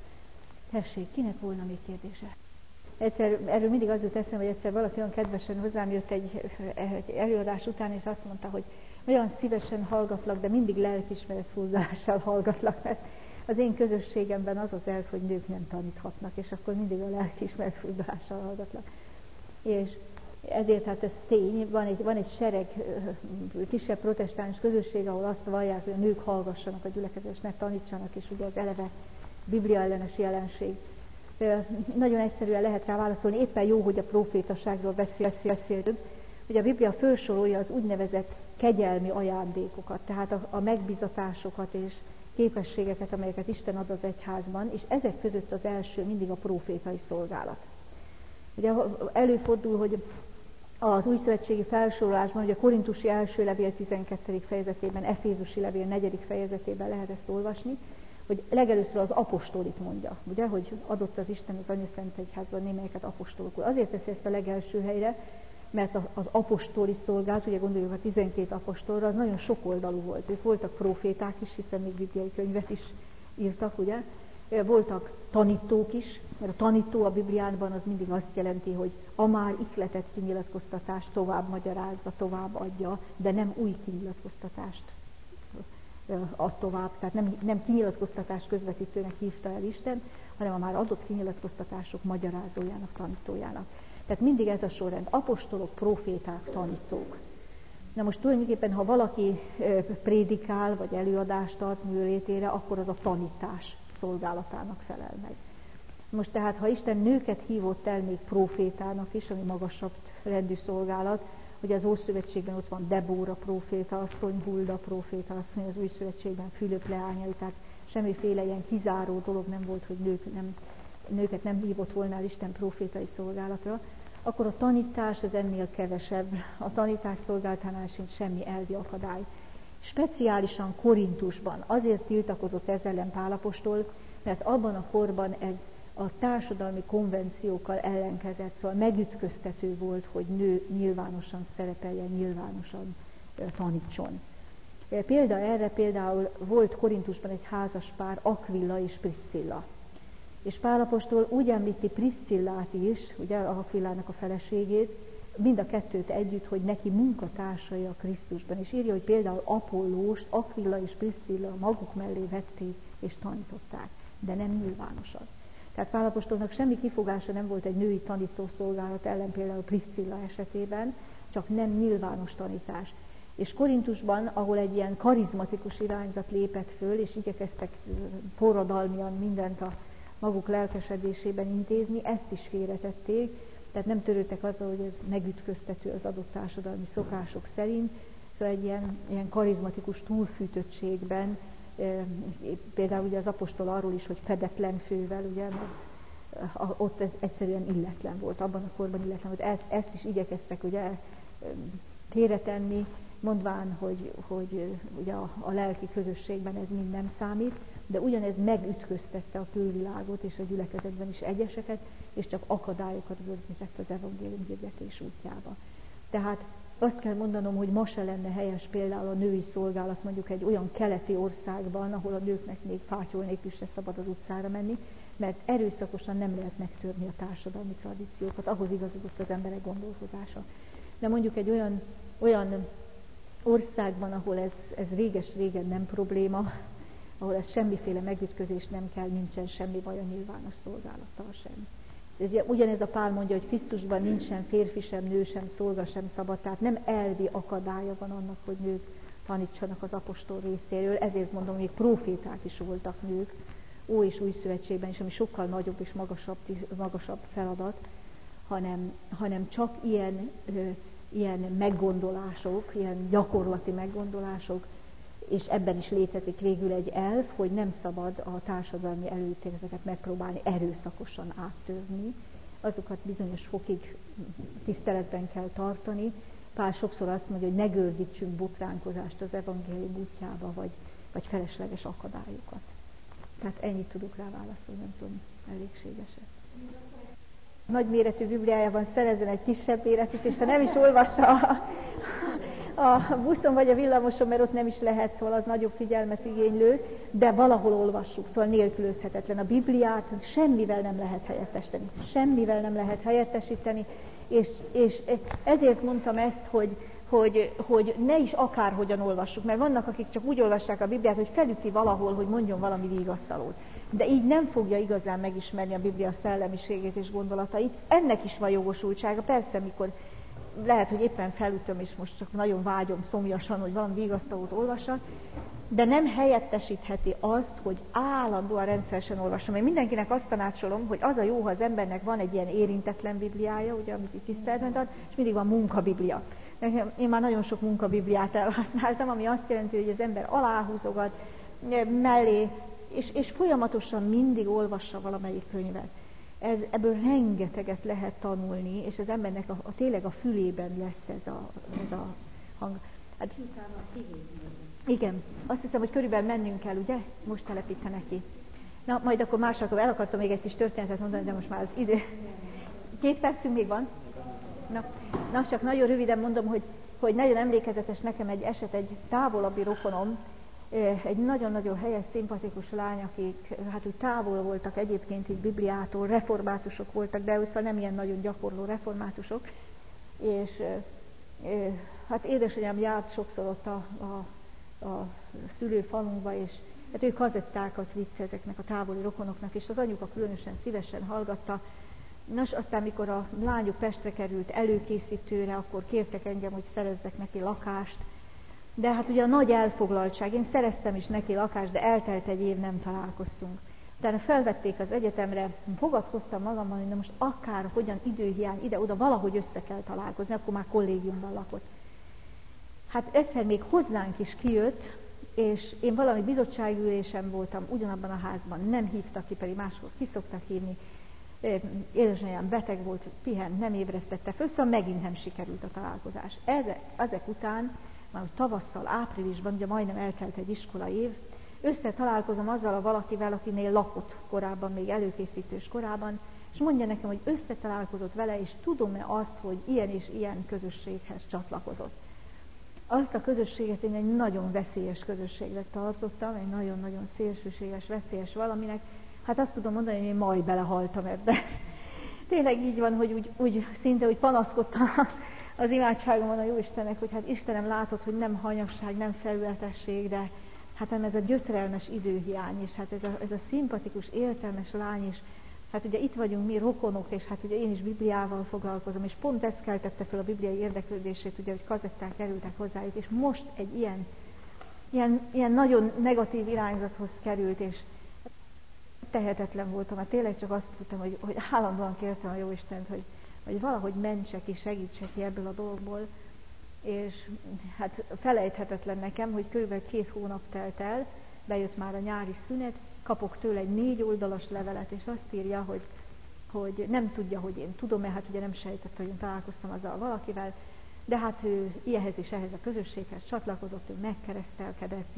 Tessék, kinek volna még kérdése? Erről mindig az jut eszembe, hogy egyszer valaki olyan kedvesen hozzám jött egy előadás után, és azt mondta, hogy olyan szívesen hallgatlak, de mindig lelkiismeret furdalással hallgatlak, mert az én közösségemben az az elv, hogy nők nem taníthatnak, és akkor mindig a lelkiismeret furdalással hallgatlak. És ezért hát ez tény, van egy sereg kisebb protestáns közösség, ahol azt vallják, hogy a nők hallgassanak a gyülekezést, ne tanítsanak, és ugye az eleve Biblia ellenes jelenség. Nagyon egyszerűen lehet rá válaszolni, éppen jó, hogy a profétaságról beszéltünk, hogy a Biblia felsorolja az úgynevezett kegyelmi ajándékokat, tehát a megbizatásokat és képességeket, amelyeket Isten ad az egyházban, és ezek között az első mindig a profétai szolgálat. Ugye előfordul, hogy az újszövetségi felsorolásban, ugye a Korintusi első levél 12. fejezetében, Efézusi levél 4. fejezetében lehet ezt olvasni, hogy legelőször az apostolit mondja, ugye, hogy adott az Isten az Anya Szent Egyházban némelyeket apostolokul. Azért teszi ezt a legelső helyre, mert az apostoli szolgálat, ugye gondoljuk a 12 apostolra, az nagyon sokoldalú volt. Ők voltak proféták is, hiszen még bibliai könyvet is írtak, ugye. Voltak tanítók is, mert a tanító a Bibliában az mindig azt jelenti, hogy a már ihletett kinyilatkoztatást tovább magyarázza, tovább adja, de nem új kinyilatkoztatást ad tovább. Tehát nem kinyilatkoztatás közvetítőnek hívta el Isten, hanem a már adott kinyilatkoztatások magyarázójának, tanítójának. Tehát mindig ez a sorrend. Apostolok, proféták, tanítók. Na most tulajdonképpen, ha valaki prédikál, vagy előadást tart műlétére, akkor az a tanítás szolgálatának felel meg. Most tehát, ha Isten nőket hívott el még profétának is, ami magasabb rendű szolgálat, ugye az Ószövetségben ott van Debóra próféta asszony, Hulda próféta asszony, az Új Szövetségben Fülöp leányai, tehát semmiféle ilyen kizáró dolog nem volt, hogy nőket nem hívott volna el Isten profétai szolgálatra, akkor a tanítás az ennél kevesebb. A tanítás szolgálatánál sincs semmi elvi akadály. Speciálisan Korintusban azért tiltakozott ezzel ellen Pál apostol, mert abban a korban ez a társadalmi konvenciókkal ellenkezett, szóval megütköztető volt, hogy nő nyilvánosan szerepeljen, nyilvánosan tanítson. Példa erre például volt Korintusban egy házas pár, Aquila és Priscilla. És Pál apostol úgy említi Priscillát is, ugye Aquilának a feleségét, mind a kettőt együtt, hogy neki munkatársai a Krisztusban. És írja, hogy például Apollóst Aquila és Priscilla maguk mellé vették és tanították, de nem nyilvánosan. Tehát Pál apostolnak semmi kifogása nem volt egy női tanítószolgálat ellen, például Priscilla esetében, csak nem nyilvános tanítás. És Korintusban, ahol egy ilyen karizmatikus irányzat lépett föl, és igyekeztek forradalmian mindent a maguk lelkesedésében intézni, ezt is félretették, tehát nem törődtek azzal, hogy ez megütköztető az adott társadalmi szokások szerint, szóval egy ilyen karizmatikus túlfűtöttségben, például ugye az apostol arról is, hogy fedetlen fővel, ugye, ott ez egyszerűen illetlen volt, abban a korban illetlen volt. Ezt is igyekeztek ugye félretenni, mondván, hogy ugye a lelki közösségben ez mind nem számít, de ugyanez megütköztette a külvilágot és a gyülekezetben is egyeseket, és csak akadályokat gördített az evangélium hirdetés útjába. Tehát azt kell mondanom, hogy ma se lenne helyes például a női szolgálat mondjuk egy olyan keleti országban, ahol a nőknek még fátyol nélkül se szabad az utcára menni, mert erőszakosan nem lehet megtörni a társadalmi tradíciókat, ahhoz igazodott az emberek gondolkozása. De mondjuk egy olyan országban, ahol ez réges-régen nem probléma, ahol ez semmiféle megütközés nem kell, nincsen semmi baj a nyilvános szolgálattal sem. Ugye, ugyanez a Pál mondja, hogy Krisztusban nincsen férfi sem, nő sem, szolga sem szabad, tehát nem elvi akadálya van annak, hogy nők tanítsanak az apostol részéről, ezért mondom, hogy még próféták is voltak nők, Ó és Új Szövetségben is, ami sokkal nagyobb és magasabb feladat, hanem csak ilyen meggondolások, ilyen gyakorlati meggondolások, és ebben is létezik végül egy elv, hogy nem szabad a társadalmi előítéleteket megpróbálni erőszakosan áttörni, azokat bizonyos fokig tiszteletben kell tartani. Pál sokszor azt mondja, hogy ne gördítsünk botránkozást az evangélium útjába, vagy felesleges akadályokat. Tehát ennyit tudok rá válaszolni, nem tudom, elégséges-e. Nagyméretű Bibliájában szerezzen egy kisebb méretűt, és ha nem is olvassa a buszon vagy a villamoson, mert ott nem is lehet, szóval az nagyobb figyelmet igénylő, de valahol olvassuk, szóval nélkülözhetetlen. A Bibliát semmivel nem lehet helyettesíteni. Semmivel nem lehet helyettesíteni, és ezért mondtam ezt, hogy ne is akárhogyan olvassuk, mert vannak, akik csak úgy olvassák a Bibliát, hogy felüti valahol, hogy mondjon valami vigasztalót. De így nem fogja igazán megismerni a Biblia szellemiségét és gondolatait. Ennek is van jogosultsága. Persze, mikor lehet, hogy éppen felütöm, és most csak nagyon vágyom szomjasan, hogy valami vigasztalót olvassak, de nem helyettesítheti azt, hogy állandóan rendszeresen olvasom. Én mindenkinek azt tanácsolom, hogy az a jó, ha az embernek van egy ilyen érintetlen Bibliája, ugye, amit itt tiszteletben tart, és mindig van munkabiblia. Én már nagyon sok munkabibliát elhasználtam, ami azt jelenti, hogy az ember aláhúzogat mellé, és folyamatosan mindig olvassa valamelyik könyvet. Ebből rengeteget lehet tanulni, és az embernek tényleg a fülében lesz ez a hang. Hát, igen, azt hiszem, hogy körülbelül mennünk kell, ugye? Most telepítenek ki. Na, majd akkor másra, el akartam még egy kis történetet mondani, de most már az idő. 2 percünk még van? Na, csak nagyon röviden mondom, hogy nagyon emlékezetes nekem egy eset, egy távolabbi rokonom, egy nagyon-nagyon helyes, szimpatikus lány, akik hát úgy távol voltak egyébként így Bibliától, reformátusok voltak, de szóval nem ilyen nagyon gyakorló reformátusok, és hát édesanyám járt sokszor ott a szülőfalunkba, és hát ő kazettákat vitt ezeknek a távoli rokonoknak, és az anyuka különösen szívesen hallgatta. Nos, aztán mikor a lányuk Pestre került előkészítőre, akkor kértek engem, hogy szerezzek neki lakást, de hát ugye a nagy elfoglaltság, én szereztem is neki lakást, de eltelt egy év, nem találkoztunk. Utána felvették az egyetemre, fogadkoztam magammal, hogy na most akár, hogyan időhiány, ide-oda, valahogy össze kell találkozni, akkor már kollégiumban lakott. Hát egyszer még hozzánk is kijött, és én valami bizottságülésen voltam ugyanabban a házban, nem hívtak ki, pedig máskor ki szoktak hívni. Édesanyám beteg volt, pihent, nem ébresztette föl, szóval megint nem sikerült a találkozás. Ezek után, már tavasszal, áprilisban, ugye majdnem eltelt egy iskola év, összetalálkozom azzal a valakivel, akinél lakott korábban, még előkészítős korában, és mondja nekem, hogy összetalálkozott vele, és tudom-e azt, hogy ilyen és ilyen közösséghez csatlakozott. Azt a közösséget én egy nagyon veszélyes közösségnek tartottam, egy nagyon-nagyon szélsőséges, veszélyes valaminek. Hát azt tudom mondani, hogy én majd belehaltam ebbe. Tényleg így van, hogy úgy szinte úgy panaszkodtam az imádságomon a Jóistennek, hogy hát Istenem, látod, hogy nem hanyagság, nem felületesség, de hát nem ez a gyötrelmes időhiány, és hát ez a szimpatikus, értelmes lány is Hát ugye itt vagyunk mi rokonok, és hát ugye én is Bibliával foglalkozom, és pont ez keltette fel a bibliai érdeklődését, ugye, hogy kazetták kerültek hozzájuk, és most egy ilyen nagyon negatív irányzathoz került, és tehetetlen voltam, mert tényleg csak azt tudtam, hogy állandóan kértem a Jóistent, hogy valahogy mentsek és segítsek ki ebből a dologból, és hát felejthetetlen nekem, hogy kb. 2 hónap telt el, bejött már a nyári szünet, kapok tőle egy 4 oldalas levelet, és azt írja, hogy nem tudja, hogy én tudom-e, hát ugye nem sejtett, hogy én találkoztam azzal valakivel, de hát ő ilyenhez és ehhez a közösséghez csatlakozott, ő megkeresztelkedett,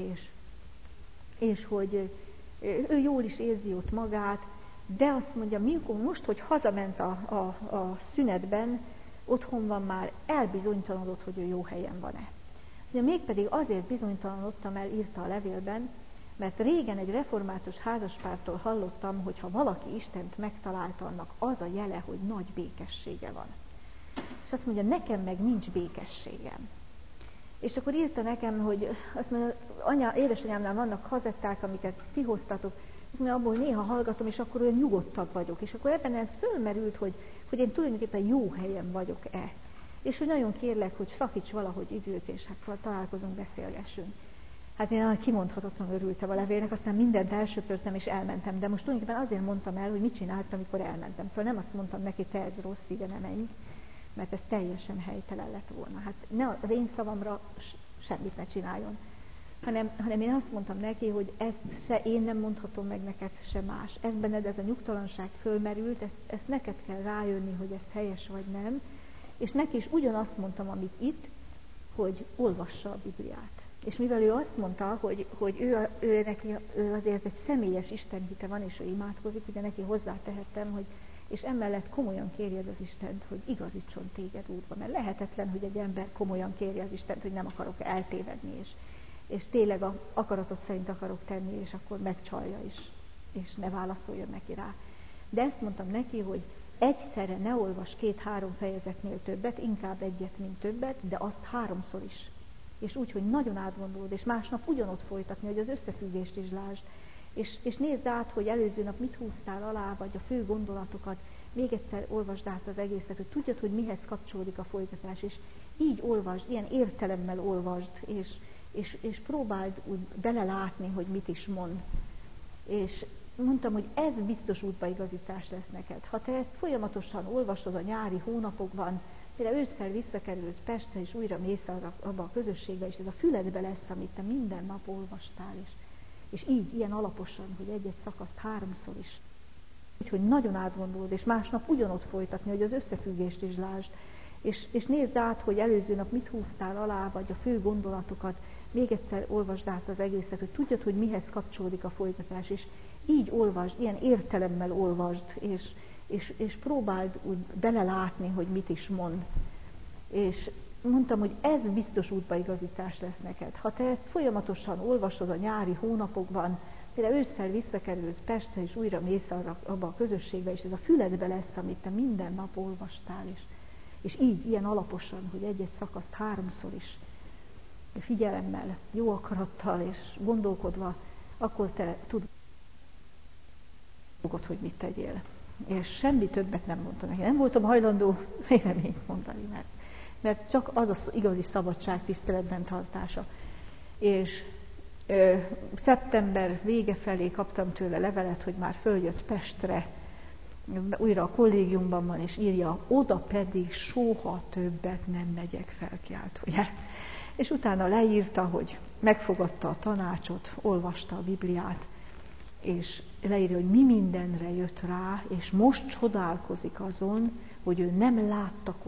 és hogy ő jól is érzi ott magát, de azt mondja, mikor most, hogy hazament a szünetben, otthon van már, elbizonytalanodott, hogy ő jó helyen van-e. Ugye mégpedig azért bizonytalanodtam el, írta a levélben, mert régen egy református házaspártól hallottam, hogy ha valaki Istent megtalálta, annak az a jele, hogy nagy békessége van. És azt mondja, nekem meg nincs békességem. És akkor írta nekem, hogy azt mondja, édesanyámnál vannak kazetták, amiket ti hoztatok, azt mondja, abból néha hallgatom, és akkor olyan nyugodtabb vagyok. És akkor ebben ez fölmerült, hogy én tulajdonképpen jó helyen vagyok-e. És hogy nagyon kérlek, hogy szakíts valahogy időt, és hát szóval találkozunk, beszélgessünk. Hát én kimondhatatlanul örültem a levélnek, aztán mindent elsöpörtem és elmentem, de most tulajdonképpen azért mondtam el, hogy mit csináltam, amikor elmentem. Szóval nem azt mondtam neki, te ez rossz, ide ne menj, mert ez teljesen helytelen lett volna. Hát ne az én szavamra semmit ne csináljon, hanem én azt mondtam neki, hogy ezt se én nem mondhatom meg neked, se más. Ez benned, ez a nyugtalanság fölmerült, ezt neked kell rájönni, hogy ez helyes vagy nem, és neki is ugyanazt mondtam, amit itt, hogy olvassa a Bibliát. És mivel ő azt mondta, hogy ő azért egy személyes istenhite van, és ő imádkozik, ugye neki hozzátehettem, hogy és emellett komolyan kérjed az Istent, hogy igazítson téged útba, mert lehetetlen, hogy egy ember komolyan kérje az Istent, hogy nem akarok eltévedni, és tényleg a akaratot szerint akarok tenni, és akkor megcsalja is, és ne válaszoljon neki rá. De ezt mondtam neki, hogy egyszerre ne olvas 2-3 fejezetnél többet, inkább egyet, mint többet, de azt 3-szor is. És úgy, hogy nagyon átgondolod, és másnap ugyanott folytatni, hogy az összefüggést is lásd. És nézd át, hogy előző nap mit húztál alá, vagy a fő gondolatokat, még egyszer olvasd át az egészet, hogy tudjad, hogy mihez kapcsolódik a folytatás, és így olvasd, ilyen értelemmel olvasd, és próbáld úgy belelátni, hogy mit is mond. És mondtam, hogy ez biztos útbaigazítás lesz neked. Ha te ezt folyamatosan olvasod a nyári hónapokban, például ősszel visszakerülsz Pestre, és újra mész abba a közösségbe, és ez a füledbe lesz, amit te minden nap olvastál, és így, ilyen alaposan, hogy egy-egy szakaszt 3-szor is. Úgyhogy nagyon átgondolod, és másnap ugyanott folytatni, hogy az összefüggést is lásd, és nézd át, hogy előző nap mit húztál alá, vagy a fő gondolatokat, még egyszer olvasd át az egészet, hogy tudjad, hogy mihez kapcsolódik a folytatás, és így olvasd, ilyen értelemmel olvasd, és próbáld úgy belelátni, hogy mit is mond. És mondtam, hogy ez biztos útbaigazítás lesz neked. Ha te ezt folyamatosan olvasod a nyári hónapokban, például ősszel visszakerülsz Pestre, és újra mész abba a közösségbe, és ez a füledbe lesz, amit te minden nap olvastál, és így, ilyen alaposan, hogy egy-egy szakaszt 3-szor is figyelemmel, jó akarattal és gondolkodva, akkor te tudod, hogy mit tegyél. És semmi többet nem mondtam neki. Nem voltam hajlandó véleményt mondani, mert csak az az igazi szabadság tiszteletben tartása. És szeptember vége felé kaptam tőle levelet, hogy már följött Pestre, újra a kollégiumban van, és írja, oda pedig soha többet nem megyek, felkiáltójel. És utána leírta, hogy megfogadta a tanácsot, olvasta a Bibliát, és leírja, hogy mi mindenre jött rá, és most csodálkozik azon, hogy ő nem látta